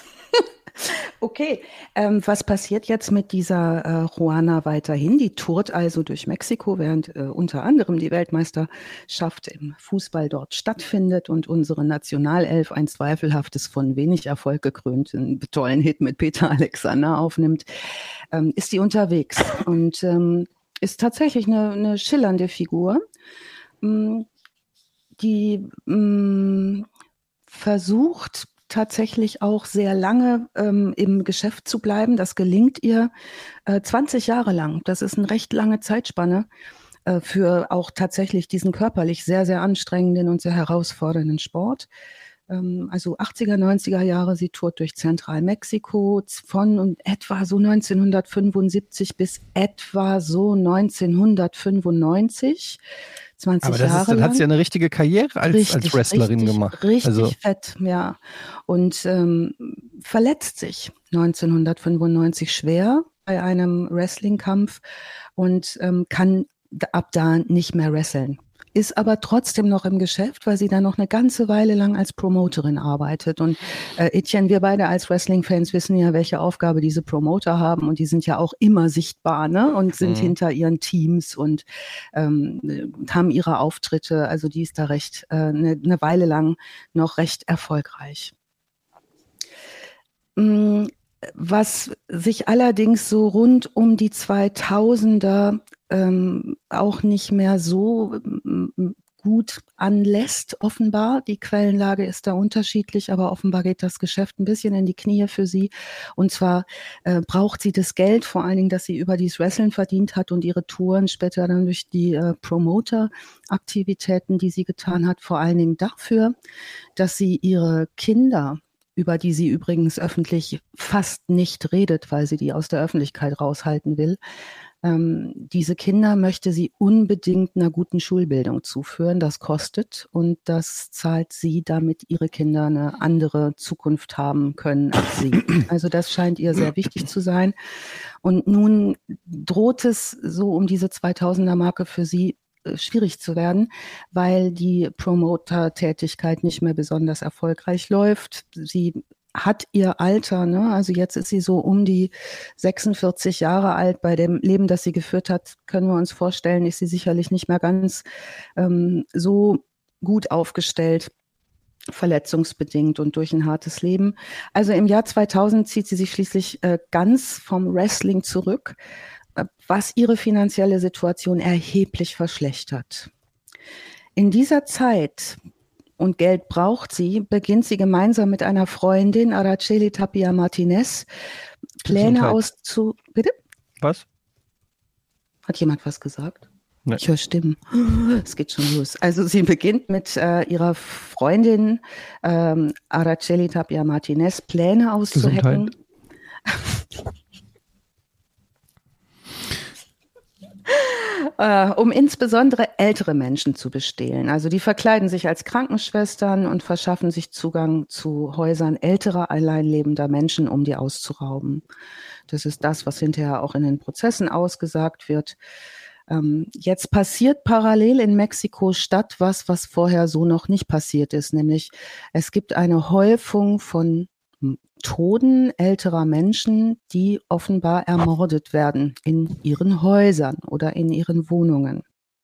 Okay, was passiert jetzt mit dieser Juana weiterhin? Die tourt also durch Mexiko, während unter anderem die Weltmeisterschaft im Fußball dort stattfindet und unsere Nationalelf ein zweifelhaftes, von wenig Erfolg gekrönten, tollen Hit mit Peter Alexander aufnimmt, ist die unterwegs und ist tatsächlich eine schillernde Figur. die versucht tatsächlich auch sehr lange im Geschäft zu bleiben. Das gelingt ihr 20 Jahre lang. Das ist eine recht lange Zeitspanne für auch tatsächlich diesen körperlich sehr, sehr anstrengenden und sehr herausfordernden Sport. Also 80er, 90er Jahre, sie tourt durch Zentralmexiko von etwa so 1975 bis etwa so 1995. 20 Aber Jahre dann lang. hat sie ja eine richtige Karriere als Wrestlerin gemacht. Richtig fett, ja. Und verletzt sich 1995 schwer bei einem Wrestlingkampf und kann ab da nicht mehr wresteln. Ist aber trotzdem noch im Geschäft, weil sie da noch eine ganze Weile lang als Promoterin arbeitet. Und Etienne, wir beide als Wrestling-Fans wissen ja, welche Aufgabe diese Promoter haben. Und die sind ja auch immer sichtbar, ne? Und sind hinter ihren Teams und haben ihre Auftritte. Also die ist da recht eine Weile lang noch recht erfolgreich. Was sich allerdings so rund um die 2000er auch nicht mehr so gut anlässt, offenbar. Die Quellenlage ist da unterschiedlich, aber offenbar geht das Geschäft ein bisschen in die Knie für sie. Und zwar braucht sie das Geld, vor allen Dingen, das sie über dieses Wrestling verdient hat und ihre Touren später dann durch die Promoter-Aktivitäten, die sie getan hat, vor allen Dingen dafür, dass sie ihre Kinder, über die sie übrigens öffentlich fast nicht redet, weil sie die aus der Öffentlichkeit raushalten will. Diese Kinder möchte sie unbedingt einer guten Schulbildung zuführen. Das kostet und das zahlt sie, damit ihre Kinder eine andere Zukunft haben können als sie. Also das scheint ihr sehr wichtig zu sein. Und nun droht es so um diese 2000er-Marke für sie schwierig zu werden, weil die Promoter-Tätigkeit nicht mehr besonders erfolgreich läuft. Sie hat ihr Alter, ne? Also jetzt ist sie so um die 46 Jahre alt. Bei dem Leben, das sie geführt hat, können wir uns vorstellen, ist sie sicherlich nicht mehr ganz so gut aufgestellt, verletzungsbedingt und durch ein hartes Leben. Also im Jahr 2000 zieht sie sich schließlich ganz vom Wrestling zurück, was ihre finanzielle Situation erheblich verschlechtert. In dieser Zeit, und Geld braucht sie, beginnt sie gemeinsam mit einer Freundin, Araceli Tapia Martinez, Pläne Bitte? Was? Hat jemand was gesagt? Nee. Ich höre Stimmen. Es geht schon los. Also sie beginnt mit ihrer Freundin Araceli Tapia Martinez Pläne auszuhacken. Um insbesondere ältere Menschen zu bestehlen. Also die verkleiden sich als Krankenschwestern und verschaffen sich Zugang zu Häusern älterer, alleinlebender Menschen, um die auszurauben. Das ist das, was hinterher auch in den Prozessen ausgesagt wird. Jetzt passiert parallel in Mexiko-Stadt was vorher so noch nicht passiert ist, nämlich es gibt eine Häufung von Toten älterer Menschen, die offenbar ermordet werden in ihren Häusern oder in ihren Wohnungen.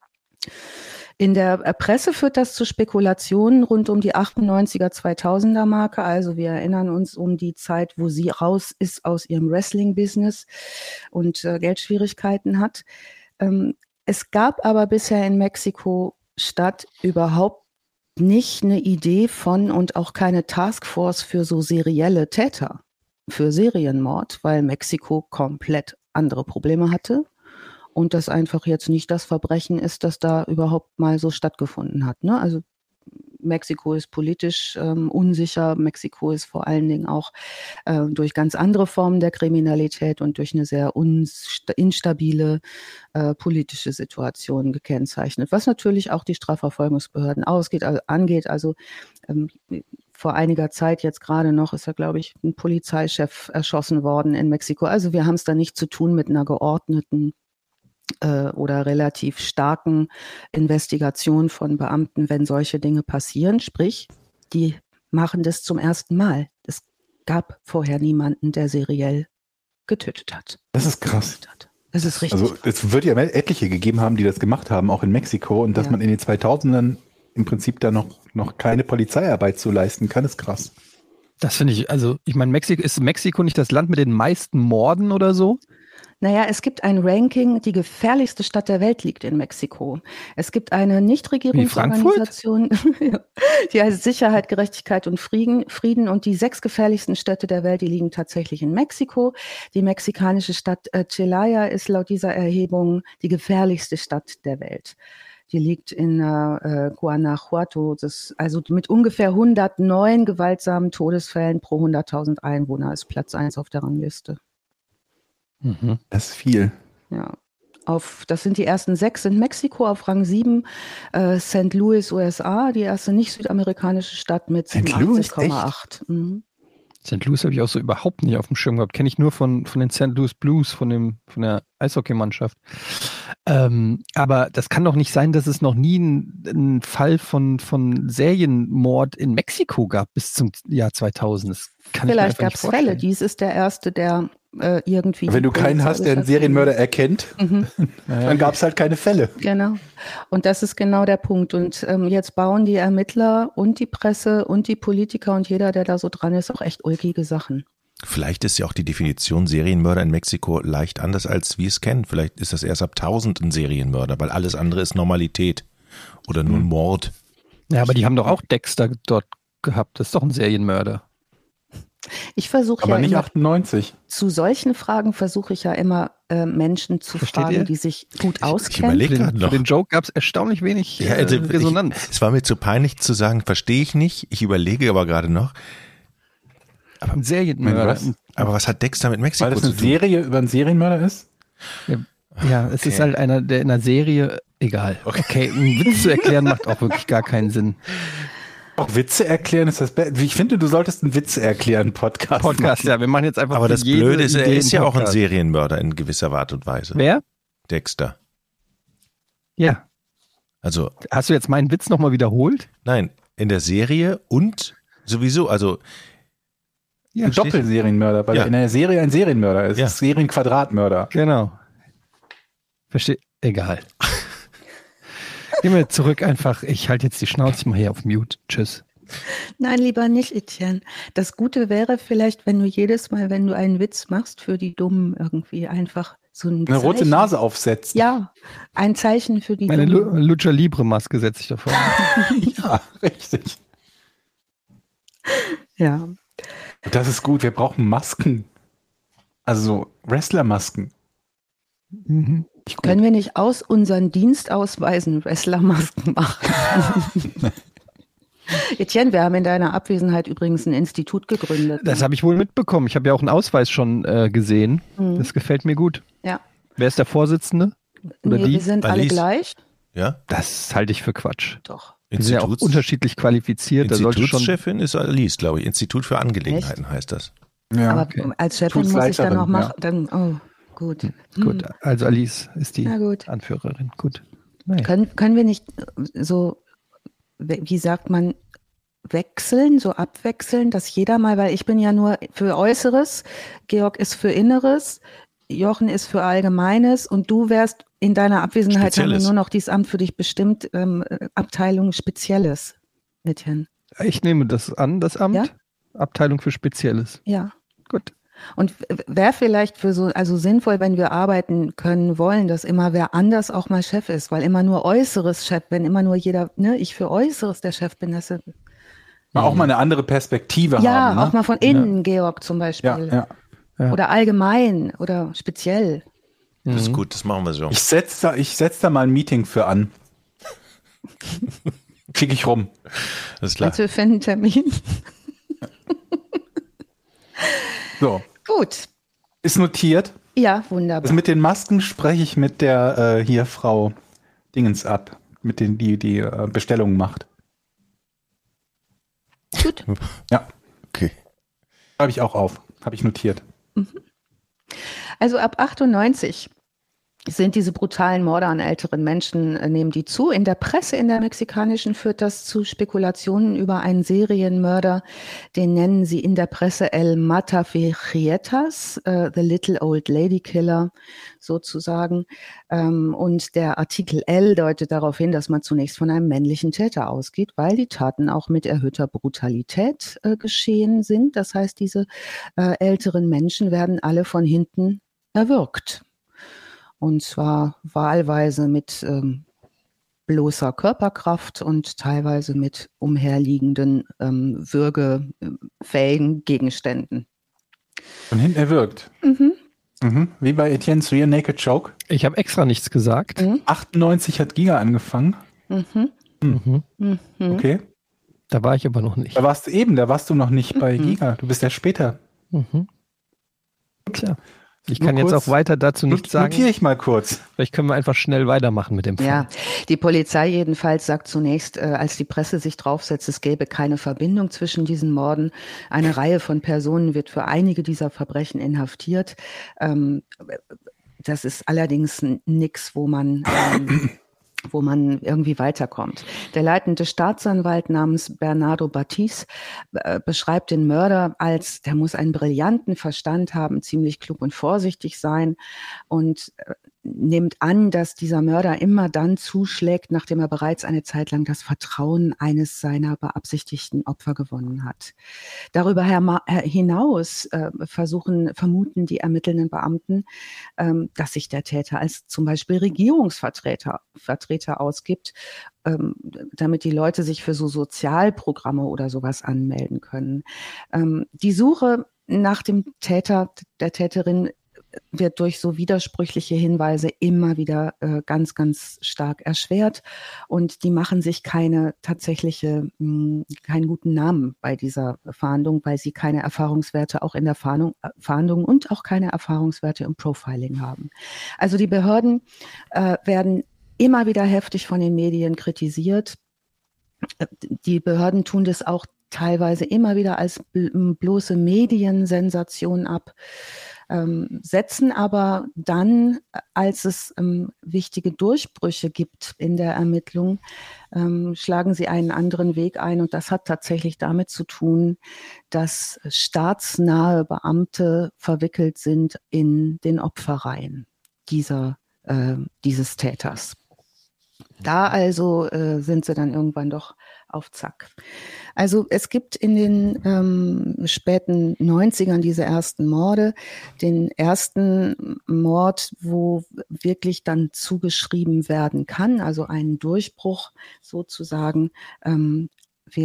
In der Presse führt das zu Spekulationen rund um die 98er, 2000er Marke. Also wir erinnern uns um die Zeit, wo sie raus ist aus ihrem Wrestling-Business und Geldschwierigkeiten hat. Es gab aber bisher in Mexiko-Stadt überhaupt nicht eine Idee von und auch keine Taskforce für so serielle Täter, für Serienmord, weil Mexiko komplett andere Probleme hatte und das einfach jetzt nicht das Verbrechen ist, das da überhaupt mal so stattgefunden hat. Ne? Also Mexiko ist politisch unsicher. Mexiko ist vor allen Dingen auch durch ganz andere Formen der Kriminalität und durch eine sehr instabile politische Situation gekennzeichnet, was natürlich auch die Strafverfolgungsbehörden angeht. Also vor einiger Zeit jetzt gerade noch ist ja, glaube ich, ein Polizeichef erschossen worden in Mexiko. Also wir haben es da nicht zu tun mit einer geordneten oder relativ starken Investigation von Beamten, wenn solche Dinge passieren. Sprich, die machen das zum ersten Mal. Es gab vorher niemanden, der seriell getötet hat. Das ist krass. Das ist richtig. Also es wird ja etliche gegeben haben, die das gemacht haben, auch in Mexiko. Und dass man in den 2000ern im Prinzip da noch keine Polizeiarbeit zu leisten kann, ist krass. Das finde ich, also ich meine, ist Mexiko nicht das Land mit den meisten Morden oder so? Naja, es gibt ein Ranking, die gefährlichste Stadt der Welt liegt in Mexiko. Es gibt eine Nichtregierungsorganisation, die heißt Sicherheit, Gerechtigkeit und Frieden. Und die 6 gefährlichsten Städte der Welt, die liegen tatsächlich in Mexiko. Die mexikanische Stadt Celaya ist laut dieser Erhebung die gefährlichste Stadt der Welt. Die liegt in Guanajuato, also mit ungefähr 109 gewaltsamen Todesfällen pro 100.000 Einwohner ist Platz 1 auf der Rangliste. Das ist viel. Ja. Das sind die ersten 6 in Mexiko, auf Rang 7 St. Louis, USA, die erste nicht südamerikanische Stadt mit 87,8. St. Louis habe ich auch so überhaupt nicht auf dem Schirm gehabt. Kenne ich nur von den St. Louis Blues, von der Eishockeymannschaft. Aber das kann doch nicht sein, dass es noch nie einen Fall von Serienmord in Mexiko gab bis zum Jahr 2000. Vielleicht gab es Fälle. Dies ist der erste, der irgendwie. Wenn du keinen hast, der einen Serienmörder erkennt, dann gab es halt keine Fälle. Genau. Und das ist genau der Punkt. Und jetzt bauen die Ermittler und die Presse und die Politiker und jeder, der da so dran ist, auch echt ulkige Sachen. Vielleicht ist ja auch die Definition Serienmörder in Mexiko leicht anders, als wir es kennen. Vielleicht ist das erst ab 1000 ein Serienmörder, weil alles andere ist Normalität oder nur ein Mord. Ja, aber die haben doch auch Dexter dort gehabt. Das ist doch ein Serienmörder. Ich versuche ja nicht 98. Zu solchen Fragen versuche ich ja immer Menschen zu fragen, die sich gut auskennen. Ich überlege für den Joke gab es erstaunlich wenig Resonanz. Es war mir zu peinlich zu sagen, verstehe ich nicht. Ich überlege aber gerade noch. Aber ein Serienmörder. Aber was hat Dexter mit Mexiko zu tun? Weil das eine Serie über einen Serienmörder ist? Ja, es ist halt einer, der in einer Serie, egal. Okay, einen Witz zu erklären macht auch wirklich gar keinen Sinn. Auch Witze erklären ist das Beste. Ich finde, du solltest einen Witz erklären Podcast machen. Ja, wir machen jetzt einfach. Aber das Blöde ist, er ist ja auch ein Serienmörder in gewisser Art und Weise. Wer? Dexter. Ja. Also. Hast du jetzt meinen Witz nochmal wiederholt? Nein, in der Serie und sowieso, also. Ja, ein Doppelserienmörder, weil er in der Serie ein Serienmörder ist. Ja. Serienquadratmörder. Genau. Verstehe. Egal. Gehen wir zurück einfach. Ich halte jetzt die Schnauze mal hier auf Mute. Tschüss. Nein, lieber nicht, Etienne. Das Gute wäre vielleicht, wenn du jedes Mal, wenn du einen Witz machst für die Dummen, irgendwie einfach so ein eine rote Nase aufsetzt. Ja, ein Zeichen für die Dummen. Meine Lucha Libre Maske setze ich davor. Ja, richtig. Ja. Das ist gut. Wir brauchen Masken. Also so Wrestlermasken. Mhm. Können wir nicht aus unseren Dienstausweisen Wrestlermasken machen? Etienne, wir haben in deiner Abwesenheit übrigens ein Institut gegründet. Das habe ich wohl mitbekommen. Ich habe ja auch einen Ausweis schon gesehen. Das gefällt mir gut. Ja. Wer ist der Vorsitzende? Oder die? Wir sind alle gleich. Ja. Das halte ich für Quatsch. Doch. Wir sind ja auch unterschiedlich qualifiziert. Institutschefin ist Alice, glaube ich. Institut für Angelegenheiten heißt das. Ja. Aber als Chefin muss ich dann noch machen. Dann, gut. Gut, also Alice ist die Anführerin. Gut. Naja. Können wir nicht so, wie sagt man, wechseln, so abwechseln, dass jeder mal, weil ich bin ja nur für Äußeres, Georg ist für Inneres, Jochen ist für Allgemeines und du wärst in deiner Abwesenheit haben wir nur noch dieses Amt für dich bestimmt, Abteilung Spezielles, Etienne. Ich nehme das an, das Amt. Ja? Abteilung für Spezielles. Ja. Gut. Und wäre vielleicht also sinnvoll, wenn wir arbeiten können wollen, dass immer wer anders auch mal Chef ist, weil immer nur Äußeres Chef, wenn immer nur jeder, ich für Äußeres der Chef bin, das ist auch mal eine andere Perspektive haben. Ja, auch mal von innen, Georg zum Beispiel. Ja. Oder allgemein oder speziell. Das ist gut, das machen wir so. Ich setz da mal ein Meeting für an. Krieg ich rum. Das ist klar. Also wir finden einen Termin. So. Gut. Ist notiert. Ja, wunderbar. Also mit den Masken spreche ich mit der hier Frau Dingens ab, mit denen die Bestellungen macht. Gut. Ja. Okay. Schreibe ich auch auf. Habe ich notiert. Also ab 98 sind diese brutalen Morde an älteren Menschen, nehmen die zu. In der Presse, in der mexikanischen, führt das zu Spekulationen über einen Serienmörder. Den nennen sie in der Presse El Mataviejitas, The Little Old Lady Killer sozusagen. Und der Artikel L deutet darauf hin, dass man zunächst von einem männlichen Täter ausgeht, weil die Taten auch mit erhöhter Brutalität geschehen sind. Das heißt, diese älteren Menschen werden alle von hinten erwürgt. Und zwar wahlweise mit bloßer Körperkraft und teilweise mit umherliegenden würgefähigen Gegenständen. Von hinten erwürgt? Mhm. Wie bei Etienne's Rear Naked Choke. Ich habe extra nichts gesagt. 98 hat Giga angefangen. Okay. Da war ich aber noch nicht. Da warst du noch nicht bei Giga. Du bist ja später. Tja. Ich kann jetzt auch weiter dazu nichts sagen. Notiere ich mal kurz. Vielleicht können wir einfach schnell weitermachen mit dem Fall. Ja, die Polizei jedenfalls sagt zunächst, als die Presse sich draufsetzt, es gäbe keine Verbindung zwischen diesen Morden. Eine Reihe von Personen wird für einige dieser Verbrechen inhaftiert. Das ist allerdings nichts, wo man irgendwie weiterkommt. Der leitende Staatsanwalt namens Bernardo Battis beschreibt den Mörder als, der muss einen brillanten Verstand haben, ziemlich klug und vorsichtig sein und nimmt an, dass dieser Mörder immer dann zuschlägt, nachdem er bereits eine Zeit lang das Vertrauen eines seiner beabsichtigten Opfer gewonnen hat. Darüber hinaus vermuten die ermittelnden Beamten, dass sich der Täter als zum Beispiel Regierungsvertreter ausgibt, damit die Leute sich für so Sozialprogramme oder sowas anmelden können. Die Suche nach dem Täter, der Täterin wird durch so widersprüchliche Hinweise immer wieder ganz, ganz stark erschwert und die machen sich keinen guten Namen bei dieser Fahndung, weil sie keine Erfahrungswerte auch in der Fahndung und auch keine Erfahrungswerte im Profiling haben. Also die Behörden werden immer wieder heftig von den Medien kritisiert. Die Behörden tun das auch teilweise immer wieder als bloße Mediensensation ab. Setzen aber dann, als es wichtige Durchbrüche gibt in der Ermittlung, schlagen sie einen anderen Weg ein. Und das hat tatsächlich damit zu tun, dass staatsnahe Beamte verwickelt sind in den Opferreihen dieses Täters. Da also sind sie dann irgendwann doch auf Zack. Also es gibt in den späten 90ern diese ersten Morde. Den ersten Mord, wo wirklich dann zugeschrieben werden kann, also einen Durchbruch sozusagen, der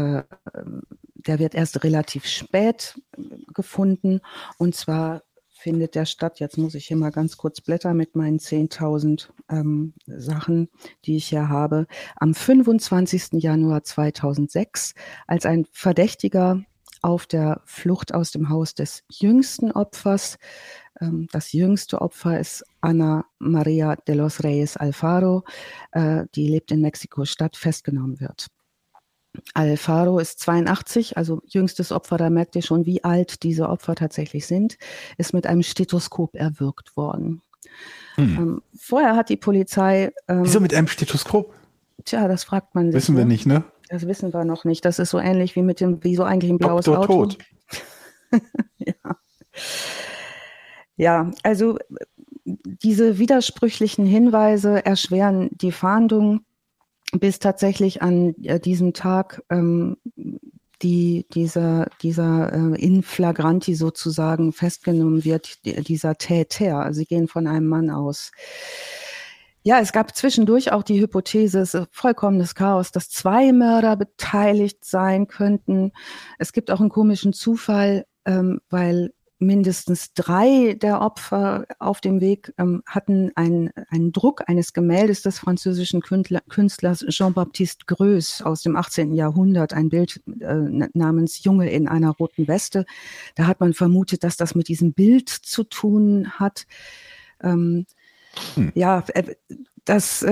wird erst relativ spät gefunden. Und zwar findet der statt, jetzt muss ich hier mal ganz kurz blättern mit meinen 10.000 Sachen, die ich hier habe, am 25. Januar 2006, als ein Verdächtiger auf der Flucht aus dem Haus des jüngsten Opfers, das jüngste Opfer ist Ana Maria de los Reyes Alfaro, die lebt in Mexiko-Stadt, festgenommen wird. Alfaro ist 82, also jüngstes Opfer, da merkt ihr schon, wie alt diese Opfer tatsächlich sind, ist mit einem Stethoskop erwürgt worden. Vorher hat die Polizei... Wieso mit einem Stethoskop? Tja, das fragt man sich. Wissen wir nicht, ne? Das wissen wir noch nicht. Das ist so ähnlich wie so eigentlich ein blaues Dr. Auto. Tod. Ja, also diese widersprüchlichen Hinweise erschweren die Fahndung, bis tatsächlich an diesem Tag dieser in flagranti sozusagen festgenommen wird, dieser Täter. Sie gehen von einem Mann aus. Ja, es gab zwischendurch auch die Hypothese, es ist vollkommenes Chaos, dass 2 Mörder beteiligt sein könnten. Es gibt auch einen komischen Zufall, weil mindestens 3 der Opfer auf dem Weg hatten einen Druck eines Gemäldes des französischen Künstlers Jean-Baptiste Greuze aus dem 18. Jahrhundert, ein Bild namens Junge in einer roten Weste. Da hat man vermutet, dass das mit diesem Bild zu tun hat. Ja, das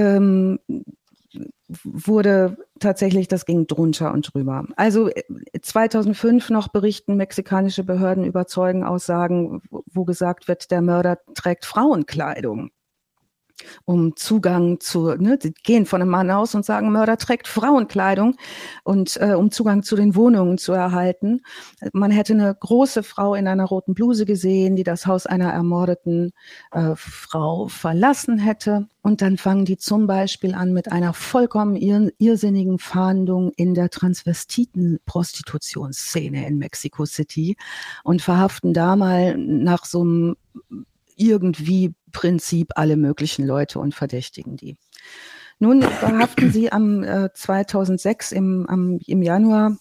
wurde tatsächlich, das ging drunter und drüber. Also 2005 noch berichten mexikanische Behörden über Zeugenaussagen, wo gesagt wird, der Mörder trägt Frauenkleidung. Um Zugang zu, die gehen von einem Mann aus und sagen, Mörder trägt Frauenkleidung und um Zugang zu den Wohnungen zu erhalten. Man hätte eine große Frau in einer roten Bluse gesehen, die das Haus einer ermordeten Frau verlassen hätte. Und dann fangen die zum Beispiel an mit einer vollkommen irrsinnigen Fahndung in der Transvestiten-Prostitutionsszene in Mexico City und verhaften da mal nach so einem irgendwie Prinzip alle möglichen Leute und verdächtigen die. Nun verhaften sie am 2006 im Januar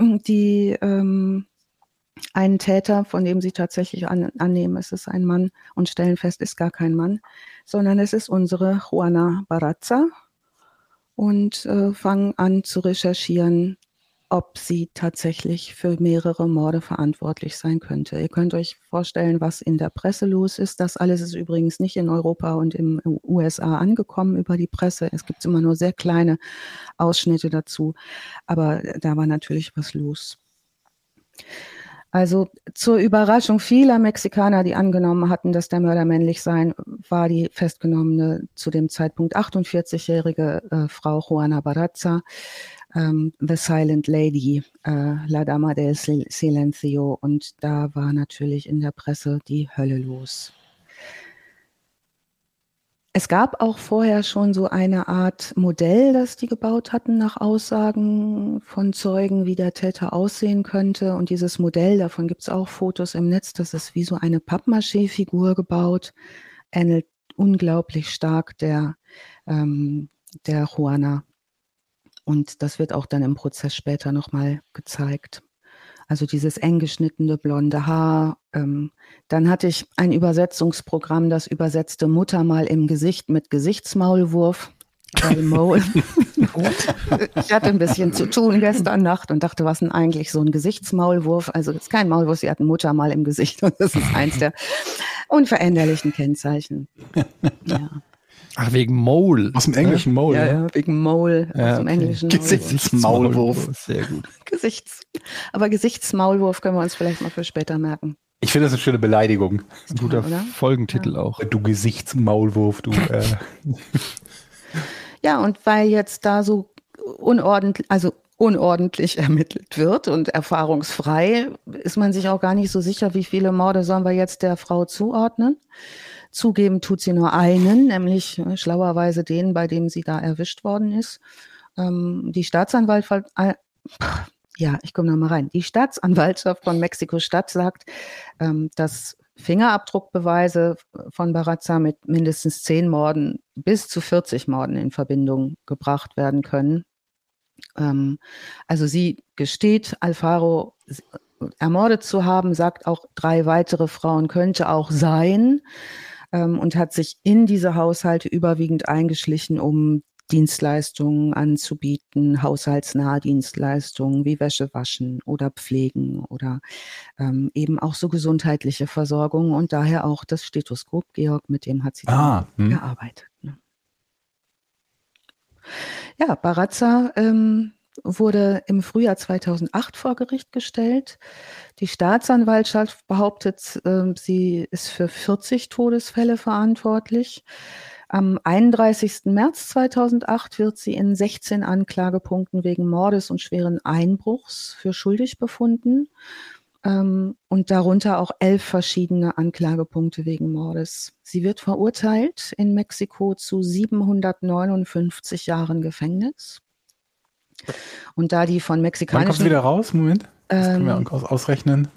einen Täter, von dem sie tatsächlich annehmen, es ist ein Mann und stellen fest, ist gar kein Mann, sondern es ist unsere Juana Barraza und fangen an zu recherchieren, ob sie tatsächlich für mehrere Morde verantwortlich sein könnte. Ihr könnt euch vorstellen, was in der Presse los ist. Das alles ist übrigens nicht in Europa und in den USA angekommen über die Presse. Es gibt immer nur sehr kleine Ausschnitte dazu. Aber da war natürlich was los. Also zur Überraschung vieler Mexikaner, die angenommen hatten, dass der Mörder männlich sei, war die festgenommene, zu dem Zeitpunkt 48-jährige Frau Juana Barraza, The Silent Lady, La Dama del Silencio. Und da war natürlich in der Presse die Hölle los. Es gab auch vorher schon so eine Art Modell, das die gebaut hatten nach Aussagen von Zeugen, wie der Täter aussehen könnte. Und dieses Modell, davon gibt es auch Fotos im Netz, das ist wie so eine Pappmaché-Figur gebaut, ähnelt unglaublich stark der Juana. Und das wird auch dann im Prozess später nochmal gezeigt. Also dieses eng geschnittene blonde Haar. Dann hatte ich ein Übersetzungsprogramm, das übersetzte Muttermal im Gesicht mit Gesichtsmaulwurf. Ich hatte ein bisschen zu tun gestern Nacht und dachte, was denn eigentlich so ein Gesichtsmaulwurf? Also das ist kein Maulwurf, sie hat ein Muttermal im Gesicht und das ist eins der unveränderlichen Kennzeichen. Ja. Ach, wegen Mole. Aus dem englischen Mole. Ja, wegen Mole. Ja, aus dem englischen Gesichtsmaulwurf. Sehr gut. Aber Gesichtsmaulwurf können wir uns vielleicht mal für später merken. Ich finde das eine schöne Beleidigung. Ein guter Folgentitel auch. Du Gesichtsmaulwurf, du. Ja, und weil jetzt da so unordentlich ermittelt wird und erfahrungsfrei, ist man sich auch gar nicht so sicher, wie viele Morde sollen wir jetzt der Frau zuordnen. Zugeben tut sie nur einen, nämlich schlauerweise den, bei dem sie da erwischt worden ist. Die Staatsanwaltschaft von Mexiko-Stadt sagt, dass Fingerabdruckbeweise von Barraza mit mindestens 10 Morden bis zu 40 Morden in Verbindung gebracht werden können. Also sie gesteht, Alfaro ermordet zu haben, sagt auch 3 weitere Frauen könnte auch sein, und hat sich in diese Haushalte überwiegend eingeschlichen, um Dienstleistungen anzubieten, haushaltsnahe Dienstleistungen wie Wäsche waschen oder pflegen oder eben auch so gesundheitliche Versorgung und daher auch das Stethoskop, Georg, mit dem hat sie gearbeitet. Ne? Ja, Barraza wurde im Frühjahr 2008 vor Gericht gestellt. Die Staatsanwaltschaft behauptet, sie ist für 40 Todesfälle verantwortlich. Am 31. März 2008 wird sie in 16 Anklagepunkten wegen Mordes und schweren Einbruchs für schuldig befunden und darunter auch 11 verschiedene Anklagepunkte wegen Mordes. Sie wird verurteilt in Mexiko zu 759 Jahren Gefängnis. Und da die von mexikanischen... Wann kommt sie wieder raus? Moment. Das können wir ausrechnen.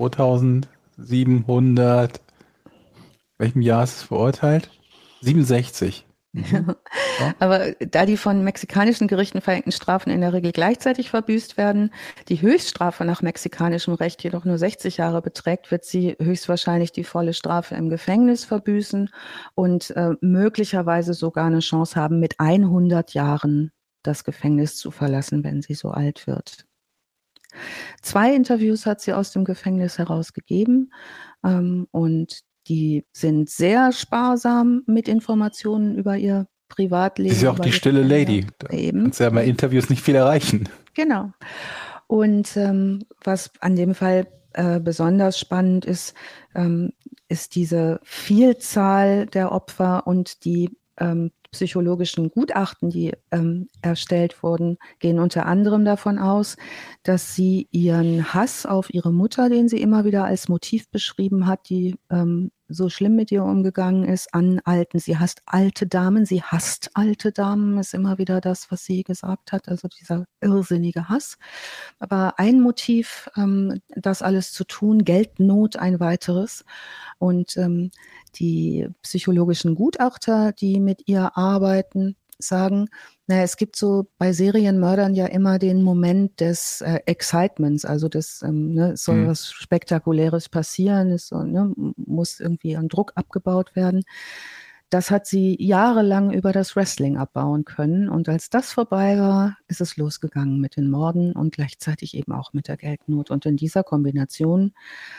2700. Welchem Jahr ist es verurteilt? 67. Ja. Aber da die von mexikanischen Gerichten verhängten Strafen in der Regel gleichzeitig verbüßt werden, die Höchststrafe nach mexikanischem Recht jedoch nur 60 Jahre beträgt, wird sie höchstwahrscheinlich die volle Strafe im Gefängnis verbüßen und möglicherweise sogar eine Chance haben, mit 100 Jahren das Gefängnis zu verlassen, wenn sie so alt wird. 2 Interviews hat sie aus dem Gefängnis herausgegeben und die sind sehr sparsam mit Informationen über ihr Privatleben. Sie ist ja auch die stille Lady. Eben. Kannst ja bei Interviews nicht viel erreichen. Genau. Und was an dem Fall besonders spannend ist, ist diese Vielzahl der Opfer und die psychologischen Gutachten, die erstellt wurden, gehen unter anderem davon aus, dass sie ihren Hass auf ihre Mutter, den sie immer wieder als Motiv beschrieben hat, die so schlimm mit ihr umgegangen ist, sie hasst alte Damen, ist immer wieder das, was sie gesagt hat, also dieser irrsinnige Hass. Aber ein Motiv, das alles zu tun, Geldnot ein weiteres. Und die psychologischen Gutachter, die mit ihr arbeiten, sagen, es gibt so bei Serienmördern ja immer den Moment des Excitements, also es soll was Spektakuläres passieren, es muss irgendwie an Druck abgebaut werden. Das hat sie jahrelang über das Wrestling abbauen können und als das vorbei war, ist es losgegangen mit den Morden und gleichzeitig eben auch mit der Geldnot. Und in dieser Kombination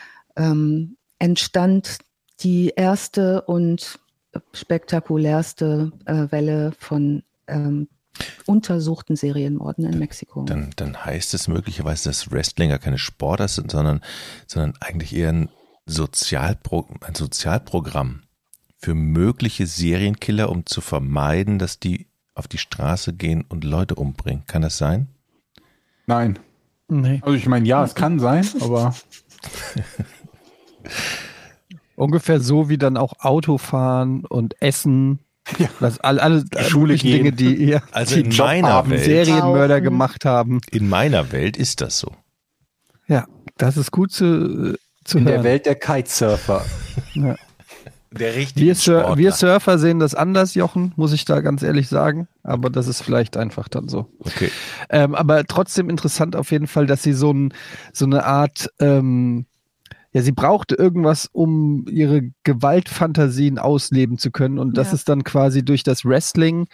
entstand die erste und spektakulärste Welle von untersuchten Serienmorden in Mexiko. Dann heißt es möglicherweise, dass Wrestling gar keine Sportler sind, sondern eigentlich eher ein Sozialprogramm für mögliche Serienkiller, um zu vermeiden, dass die auf die Straße gehen und Leute umbringen. Kann das sein? Nein. Nee. Also ich meine, ja, es kann sein, aber ungefähr so wie dann auch Autofahren und Essen. Ja. Das alle Schule Dinge, die also in meiner Welt Serienmörder gemacht haben. In meiner Welt ist das so. Ja, das ist gut zu hören. In der Welt der Kitesurfer. Ja. Der richtige Sportler. Wir Surfer sehen das anders, Jochen, muss ich da ganz ehrlich sagen. Aber das ist vielleicht einfach dann so. Okay. Aber trotzdem interessant auf jeden Fall, dass sie so eine Art sie brauchte irgendwas, um ihre Gewaltfantasien ausleben zu können. Und das ist dann quasi durch das Wrestling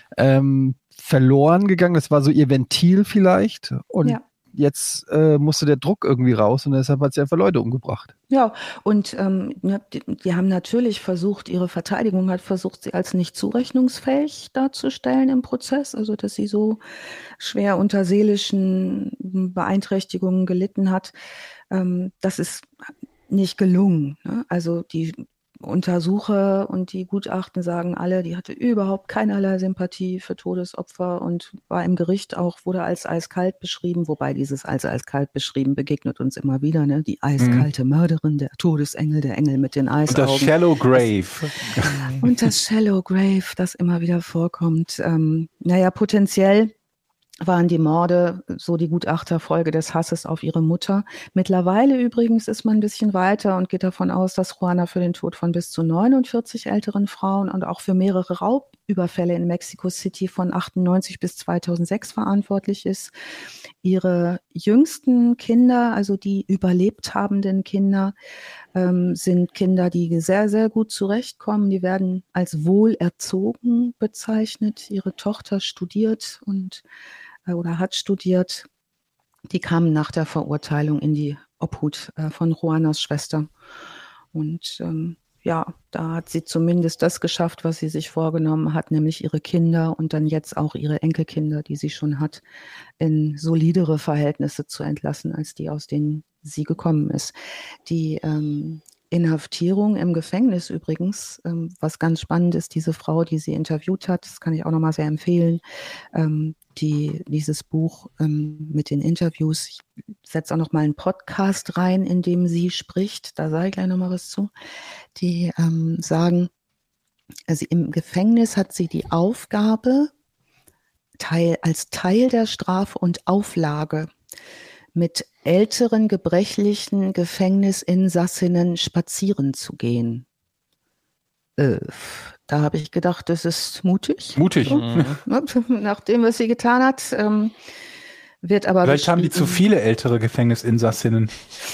verloren gegangen. Das war so ihr Ventil vielleicht. Und jetzt musste der Druck irgendwie raus und deshalb hat sie einfach Leute umgebracht. Ja, und die haben natürlich versucht, ihre Verteidigung hat versucht, sie als nicht zurechnungsfähig darzustellen im Prozess, also dass sie so schwer unter seelischen Beeinträchtigungen gelitten hat. Das ist nicht gelungen. Ne? Also die Untersucher und die Gutachten sagen alle, die hatte überhaupt keinerlei Sympathie für Todesopfer und war im Gericht auch, wurde als eiskalt beschrieben, wobei dieses als eiskalt beschrieben begegnet uns immer wieder, ne? Die eiskalte Mörderin, der Todesengel, der Engel mit den Eisaugen. Und das Shallow Grave. Und das Shallow Grave, das immer wieder vorkommt. Potenziell waren die Morde, so die Gutachterfolge des Hasses auf ihre Mutter. Mittlerweile übrigens ist man ein bisschen weiter und geht davon aus, dass Juana für den Tod von bis zu 49 älteren Frauen und auch für mehrere Raubüberfälle in Mexico City von 98 bis 2006 verantwortlich ist. Ihre jüngsten Kinder, also die überlebt habenden Kinder, sind Kinder, die sehr, sehr gut zurechtkommen. Die werden als wohlerzogen bezeichnet. Ihre Tochter studiert oder hat studiert. Die kamen nach der Verurteilung in die Obhut von Juanas Schwester. Und da hat sie zumindest das geschafft, was sie sich vorgenommen hat, nämlich ihre Kinder und dann jetzt auch ihre Enkelkinder, die sie schon hat, in solidere Verhältnisse zu entlassen, als die, aus denen sie gekommen ist. Die Inhaftierung im Gefängnis übrigens, was ganz spannend ist, diese Frau, die sie interviewt hat, das kann ich auch nochmal sehr empfehlen, dieses Buch mit den Interviews, ich setze auch nochmal einen Podcast rein, in dem sie spricht, da sage ich gleich nochmal was zu, die sagen, also im Gefängnis hat sie die Aufgabe, als Teil der Strafe und Auflage mit älteren, gebrechlichen Gefängnisinsassinnen spazieren zu gehen. Da habe ich gedacht, das ist mutig. Mutig. Nach dem, was sie getan hat, wird aber vielleicht haben die zu viele ältere Gefängnisinsassinnen.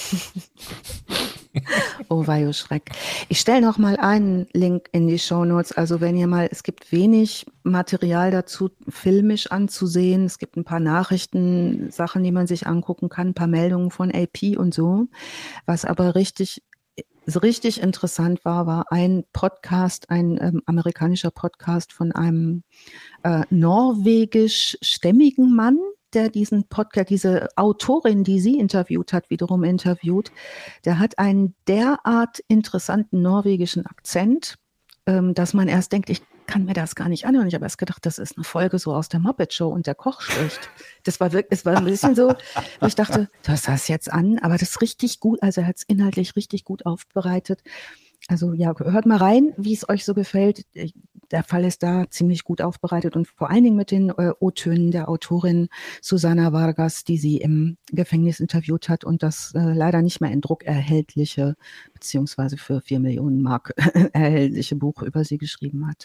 Oh, weio Schreck. Ich stelle noch mal einen Link in die Shownotes. Also wenn ihr mal, es gibt wenig Material dazu, filmisch anzusehen. Es gibt ein paar Nachrichten, Sachen, die man sich angucken kann, ein paar Meldungen von AP und so. Was aber richtig interessant war ein Podcast, ein amerikanischer Podcast von einem norwegisch-stämmigen Mann, der diesen Podcast, diese Autorin, die sie interviewt hat, wiederum interviewt, der hat einen derart interessanten norwegischen Akzent, dass man erst denkt, ich kann mir das gar nicht anhören. Ich habe erst gedacht, das ist eine Folge so aus der Muppet Show und der Koch spricht. Das war wirklich, es war ein bisschen so, wo ich dachte, du hast das jetzt an, aber das ist richtig gut, also er hat es inhaltlich richtig gut aufbereitet. Also ja, hört mal rein, wie es euch so gefällt. Der Fall ist da ziemlich gut aufbereitet und vor allen Dingen mit den O-Tönen der Autorin Susana Vargas, die sie im Gefängnis interviewt hat und das leider nicht mehr in Druck erhältliche, beziehungsweise für 4 Millionen Mark erhältliche Buch über sie geschrieben hat.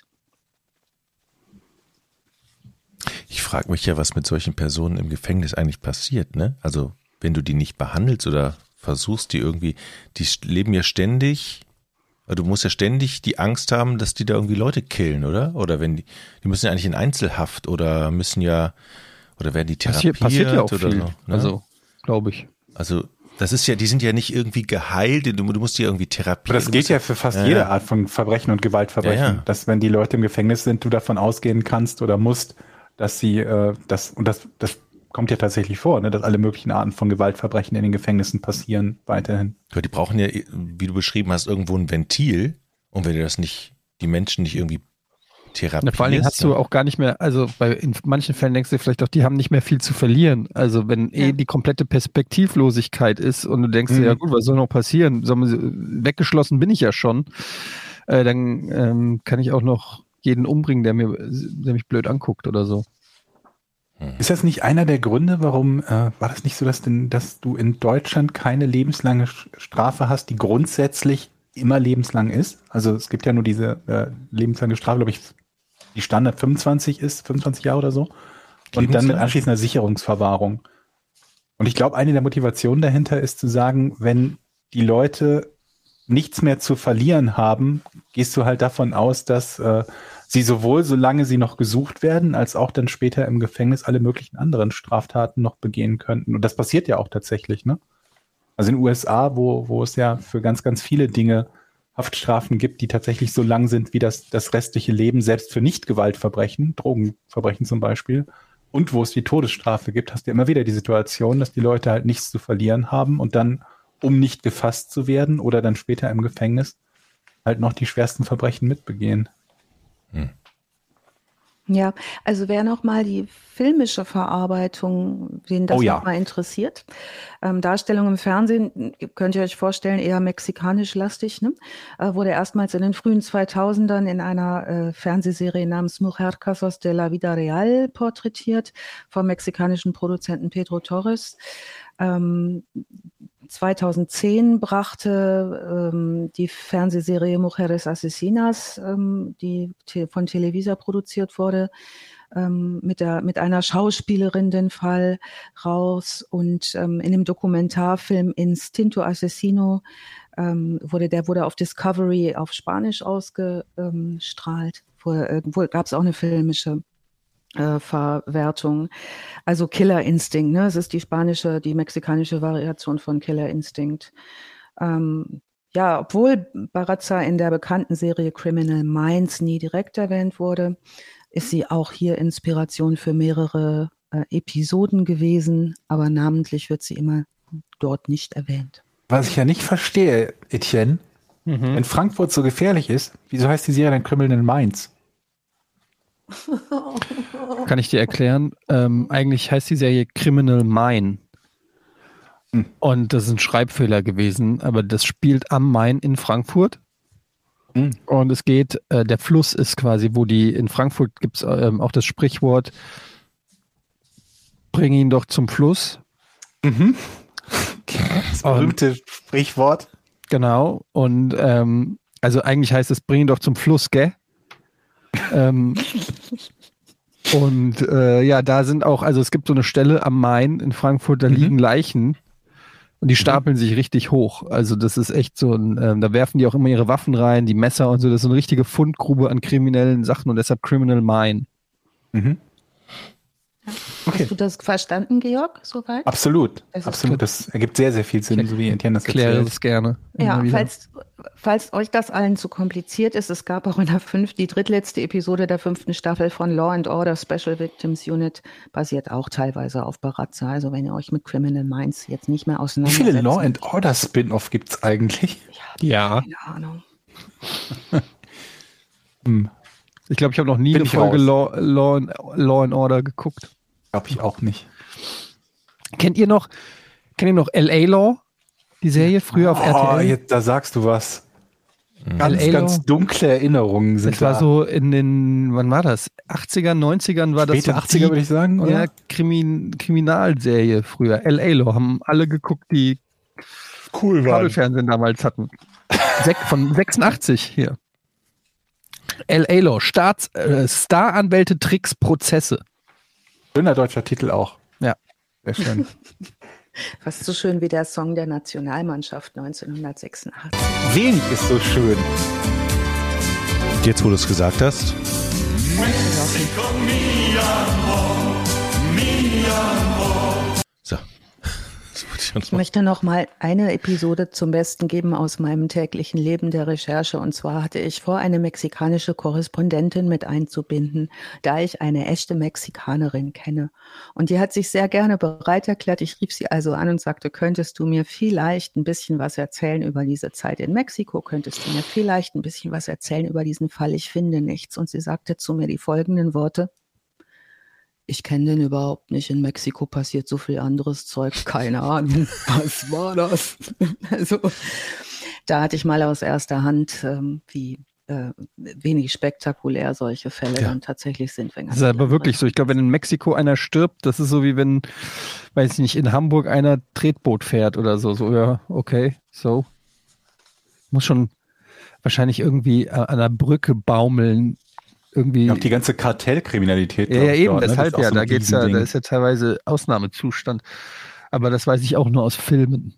Ich frage mich ja, was mit solchen Personen im Gefängnis eigentlich passiert, ne? Also wenn du die nicht behandelst oder versuchst, die irgendwie, die leben ja ständig. Du musst ja ständig die Angst haben, dass die da irgendwie Leute killen, oder? Oder wenn die müssen ja eigentlich in Einzelhaft oder müssen ja, oder werden die therapiert passiert ja auch oder viel. so. Ne? Also, glaube ich. Also, das ist ja, die sind ja nicht irgendwie geheilt, du musst die irgendwie therapieren. Aber das gilt ja für fast jede Art von Verbrechen und Gewaltverbrechen, ja. Dass wenn die Leute im Gefängnis sind, du davon ausgehen kannst oder musst, dass sie, das kommt ja tatsächlich vor, ne, dass alle möglichen Arten von Gewaltverbrechen in den Gefängnissen passieren weiterhin. Ja, die brauchen ja, wie du beschrieben hast, irgendwo ein Ventil. Und wenn du das nicht, die Menschen nicht irgendwie therapierst. Vor allen Dingen hast du auch gar nicht mehr, also in manchen Fällen denkst du vielleicht auch, die haben nicht mehr viel zu verlieren. Also wenn die komplette Perspektivlosigkeit ist und du denkst dir, ja gut, was soll noch passieren? Weggeschlossen bin ich ja schon. Dann kann ich auch noch jeden umbringen, der mich blöd anguckt oder so. Ist das nicht einer der Gründe, warum, war das nicht so, dass du in Deutschland keine lebenslange Strafe hast, die grundsätzlich immer lebenslang ist? Also es gibt ja nur diese lebenslange Strafe, glaube ich, die Standard 25 Jahre oder so. Und dann mit anschließender Sicherungsverwahrung. Und ich glaube, eine der Motivationen dahinter ist zu sagen, wenn die Leute nichts mehr zu verlieren haben, gehst du halt davon aus, dass sie sowohl, solange sie noch gesucht werden, als auch dann später im Gefängnis alle möglichen anderen Straftaten noch begehen könnten. Und das passiert ja auch tatsächlich, ne? Also in den USA, wo es ja für ganz, ganz viele Dinge Haftstrafen gibt, die tatsächlich so lang sind wie das restliche Leben, selbst für Nicht-Gewaltverbrechen, Drogenverbrechen zum Beispiel, und wo es die Todesstrafe gibt, hast du immer wieder die Situation, dass die Leute halt nichts zu verlieren haben und dann, um nicht gefasst zu werden oder dann später im Gefängnis, halt noch die schwersten Verbrechen mitbegehen. Ja, also wer noch mal die filmische Verarbeitung, wen das noch mal interessiert. Darstellung im Fernsehen, könnt ihr euch vorstellen, eher mexikanisch-lastig, ne? Wurde erstmals in den frühen 2000ern in einer Fernsehserie namens Mujer Casos de la Vida Real porträtiert, vom mexikanischen Produzenten Pedro Torres. 2010 brachte die Fernsehserie Mujeres Asesinas, die von Televisa produziert wurde, mit einer Schauspielerin den Fall raus. Und in dem Dokumentarfilm Instinto Asesino wurde auf Discovery auf Spanisch ausgestrahlt. Gab es auch eine filmische Verwertung. Also Killer Instinct, ne? Es ist die mexikanische Variation von Killer Instinct. Obwohl Barraza in der bekannten Serie Criminal Minds nie direkt erwähnt wurde, ist sie auch hier Inspiration für mehrere Episoden gewesen, aber namentlich wird sie immer dort nicht erwähnt. Was ich ja nicht verstehe, Etienne, wenn Frankfurt so gefährlich ist, wieso heißt die Serie dann Criminal Minds? Kann ich dir erklären. Eigentlich heißt die Serie Criminal Mine. Und das ist ein Schreibfehler gewesen, aber das spielt am Main in Frankfurt. Und es geht, der Fluss ist quasi, in Frankfurt gibt es auch das Sprichwort, bring ihn doch zum Fluss. Das berühmte Sprichwort. Genau. Und also eigentlich heißt es, bring ihn doch zum Fluss, gell? Da sind auch, also es gibt so eine Stelle am Main in Frankfurt, da liegen Leichen und die stapeln sich richtig hoch. Also das ist echt so da werfen die auch immer ihre Waffen rein, die Messer und so. Das ist so eine richtige Fundgrube an kriminellen Sachen und deshalb Criminal Mine. Okay. Hast du das verstanden, Georg, soweit? Absolut. Das ergibt sehr, sehr viel Sinn, so wie Etienne das erzählt. Erkläre das gerne. Ja, falls euch das allen zu kompliziert ist, es gab auch in die drittletzte Episode der 5. Staffel von Law and Order Special Victims Unit, basiert auch teilweise auf Barraza. Also wenn ihr euch mit Criminal Minds jetzt nicht mehr auseinandersetzt. Wie viele Law and Order Spin-Off gibt es eigentlich? Ja. Keine Ahnung. Ich glaube, ich habe noch nie eine Folge Law and Order geguckt. Glaube ich auch nicht. Kennt ihr noch L.A. Law? Die Serie früher auf RTL? Da sagst du was. Ganz dunkle Erinnerungen sind das da. Das war so in den, wann war das? 80ern, 90ern war Späte das so 80er, würde ich sagen, oder? Ja, Kriminalserie früher. L.A. haben alle geguckt, die cool Kabelfernsehen damals hatten. Von 86 hier. L.A. Staranwälte, Tricks, Prozesse. Schöner deutscher Titel auch. Ja. Sehr schön. Fast so schön wie der Song der Nationalmannschaft 1986. Wenig ist so schön. Jetzt, wo du es gesagt hast. So. Ich möchte noch mal eine Episode zum Besten geben aus meinem täglichen Leben der Recherche. Und zwar hatte ich vor, eine mexikanische Korrespondentin mit einzubinden, da ich eine echte Mexikanerin kenne. Und die hat sich sehr gerne bereit erklärt. Ich rief sie also an und sagte, könntest du mir vielleicht ein bisschen was erzählen über diese Zeit in Mexiko? Könntest du mir vielleicht ein bisschen was erzählen über diesen Fall? Ich finde nichts. Und sie sagte zu mir die folgenden Worte. Ich kenne den überhaupt nicht. In Mexiko passiert so viel anderes Zeug. Keine Ahnung. Was war das? Also, da hatte ich mal aus erster Hand, wie wenig spektakulär solche Fälle dann tatsächlich sind. Das ist aber wirklich so. Ich glaube, wenn in Mexiko einer stirbt, das ist so wie wenn, weiß ich nicht, in Hamburg einer Tretboot fährt oder so. So, ja, okay, so. Muss schon wahrscheinlich irgendwie an einer Brücke baumeln. Irgendwie. Auch die ganze Kartellkriminalität. Ja, eben, dort, deshalb ne? ja, So da ist ja teilweise Ausnahmezustand. Aber das weiß ich auch nur aus Filmen.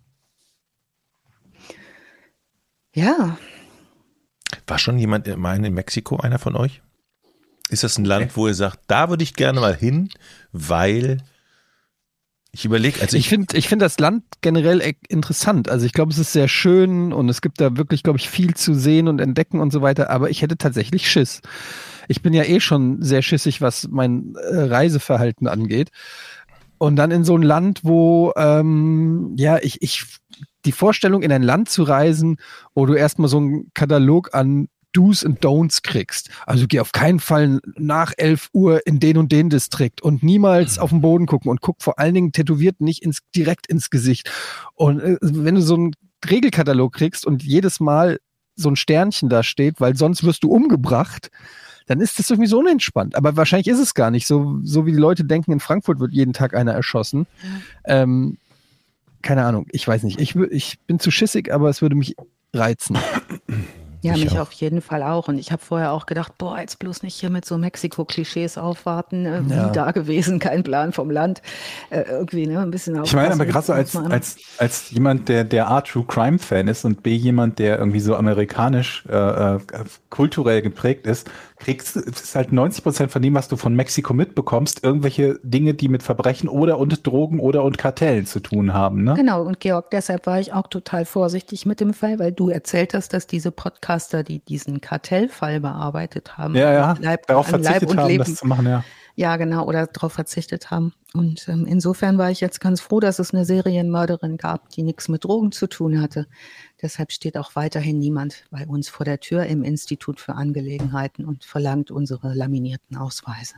Ja. War schon jemand mal in Mexiko, einer von euch? Ist das ein Land, wo ihr sagt, da würde ich gerne mal hin, weil ich überlege, also ich finde das Land generell interessant. Also ich glaube, es ist sehr schön und es gibt da wirklich, glaube ich, viel zu sehen und entdecken und so weiter. Aber ich hätte tatsächlich Schiss. Ich bin ja eh schon sehr schissig, was mein Reiseverhalten angeht. Und dann in so ein Land, wo, die Vorstellung, in ein Land zu reisen, wo du erstmal so einen Katalog an Do's und Don'ts kriegst. Also geh auf keinen Fall nach 11 Uhr in den und den Distrikt und niemals auf den Boden gucken und guck vor allen Dingen tätowiert nicht direkt ins Gesicht. Und wenn du so einen Regelkatalog kriegst und jedes Mal so ein Sternchen da steht, weil sonst wirst du umgebracht, dann ist das irgendwie so unentspannt. Aber wahrscheinlich ist es gar nicht. So wie die Leute denken, in Frankfurt wird jeden Tag einer erschossen. Keine Ahnung, ich weiß nicht. Ich bin zu schissig, aber es würde mich reizen. Ja, mich auf jeden Fall auch. Und ich habe vorher auch gedacht, jetzt bloß nicht hier mit so Mexiko-Klischees aufwarten. Wie da gewesen, kein Plan vom Land. Irgendwie, ne, ein bisschen Ich meine, aber gerade so als jemand, der A, True Crime Fan ist und B, jemand, der irgendwie so amerikanisch kulturell geprägt ist, ist halt 90% von dem, was du von Mexiko mitbekommst, irgendwelche Dinge, die mit Verbrechen und Drogen und Kartellen zu tun haben. Ne? Genau, und Georg, deshalb war ich auch total vorsichtig mit dem Fall, weil du erzählt hast, dass diese Podcaster, die diesen Kartellfall bearbeitet haben, darauf verzichtet haben, das zu machen, ja. Ja, genau, oder darauf verzichtet haben. Und insofern war ich jetzt ganz froh, dass es eine Serienmörderin gab, die nichts mit Drogen zu tun hatte. Deshalb steht auch weiterhin niemand bei uns vor der Tür im Institut für Angelegenheiten und verlangt unsere laminierten Ausweise.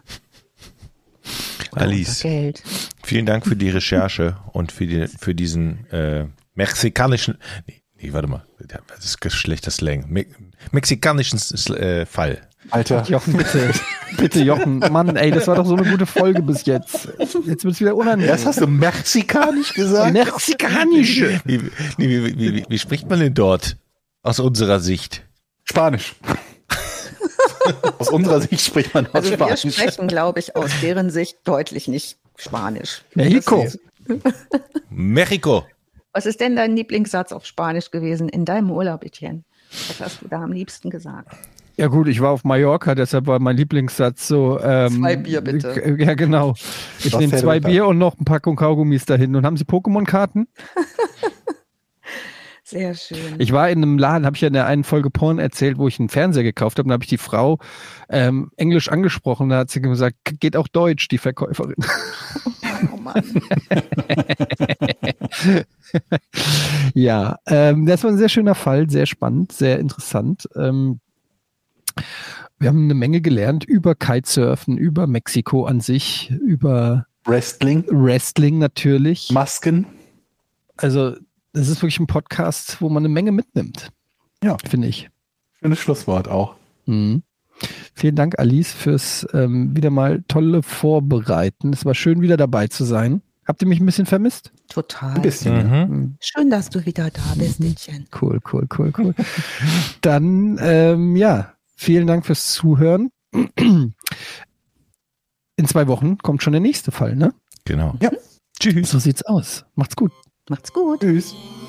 Alice, Geld. Vielen Dank für die Recherche und für diesen mexikanischen, warte mal, das ist schlechter Slang, mexikanischen Fall. Alter. Jochen, bitte Jochen, Mann, ey, das war doch so eine gute Folge bis jetzt. Jetzt wird es wieder unangenehm. Das hast du mexikanisch gesagt? Mexikanisch. Wie spricht man denn dort aus unserer Sicht? Spanisch. Aus unserer Sicht spricht man also Spanisch. Wir sprechen, glaube ich, aus deren Sicht deutlich nicht Spanisch. Mexiko. Was ist denn dein Lieblingssatz auf Spanisch gewesen in deinem Urlaub, Etienne? Was hast du da am liebsten gesagt? Ja gut, ich war auf Mallorca, deshalb war mein Lieblingssatz so 2 Bier bitte. Ja genau. Ich nehme 2 Bier und noch eine Packung Kaugummis dahin. Und haben Sie Pokémon-Karten? Sehr schön. Ich war in einem Laden, habe ich ja in der einen Folge Porn erzählt, wo ich einen Fernseher gekauft habe. Und da habe ich die Frau Englisch angesprochen. Da hat sie gesagt, geht auch Deutsch, die Verkäuferin. Oh Mann. Ja, das war ein sehr schöner Fall, sehr spannend, sehr interessant. Wir haben eine Menge gelernt über Kitesurfen, über Mexiko an sich, über Wrestling natürlich. Masken. Also das ist wirklich ein Podcast, wo man eine Menge mitnimmt. Ja. Finde ich. Schönes Schlusswort auch. Mhm. Vielen Dank, Alice, fürs wieder mal tolle Vorbereiten. Es war schön, wieder dabei zu sein. Habt ihr mich ein bisschen vermisst? Total. Ein bisschen. Mhm. Schön, dass du wieder da bist, Mädchen. Cool. Dann, vielen Dank fürs Zuhören. In 2 Wochen kommt schon der nächste Fall, ne? Genau. Ja. Tschüss. So sieht's aus. Macht's gut. Macht's gut. Tschüss.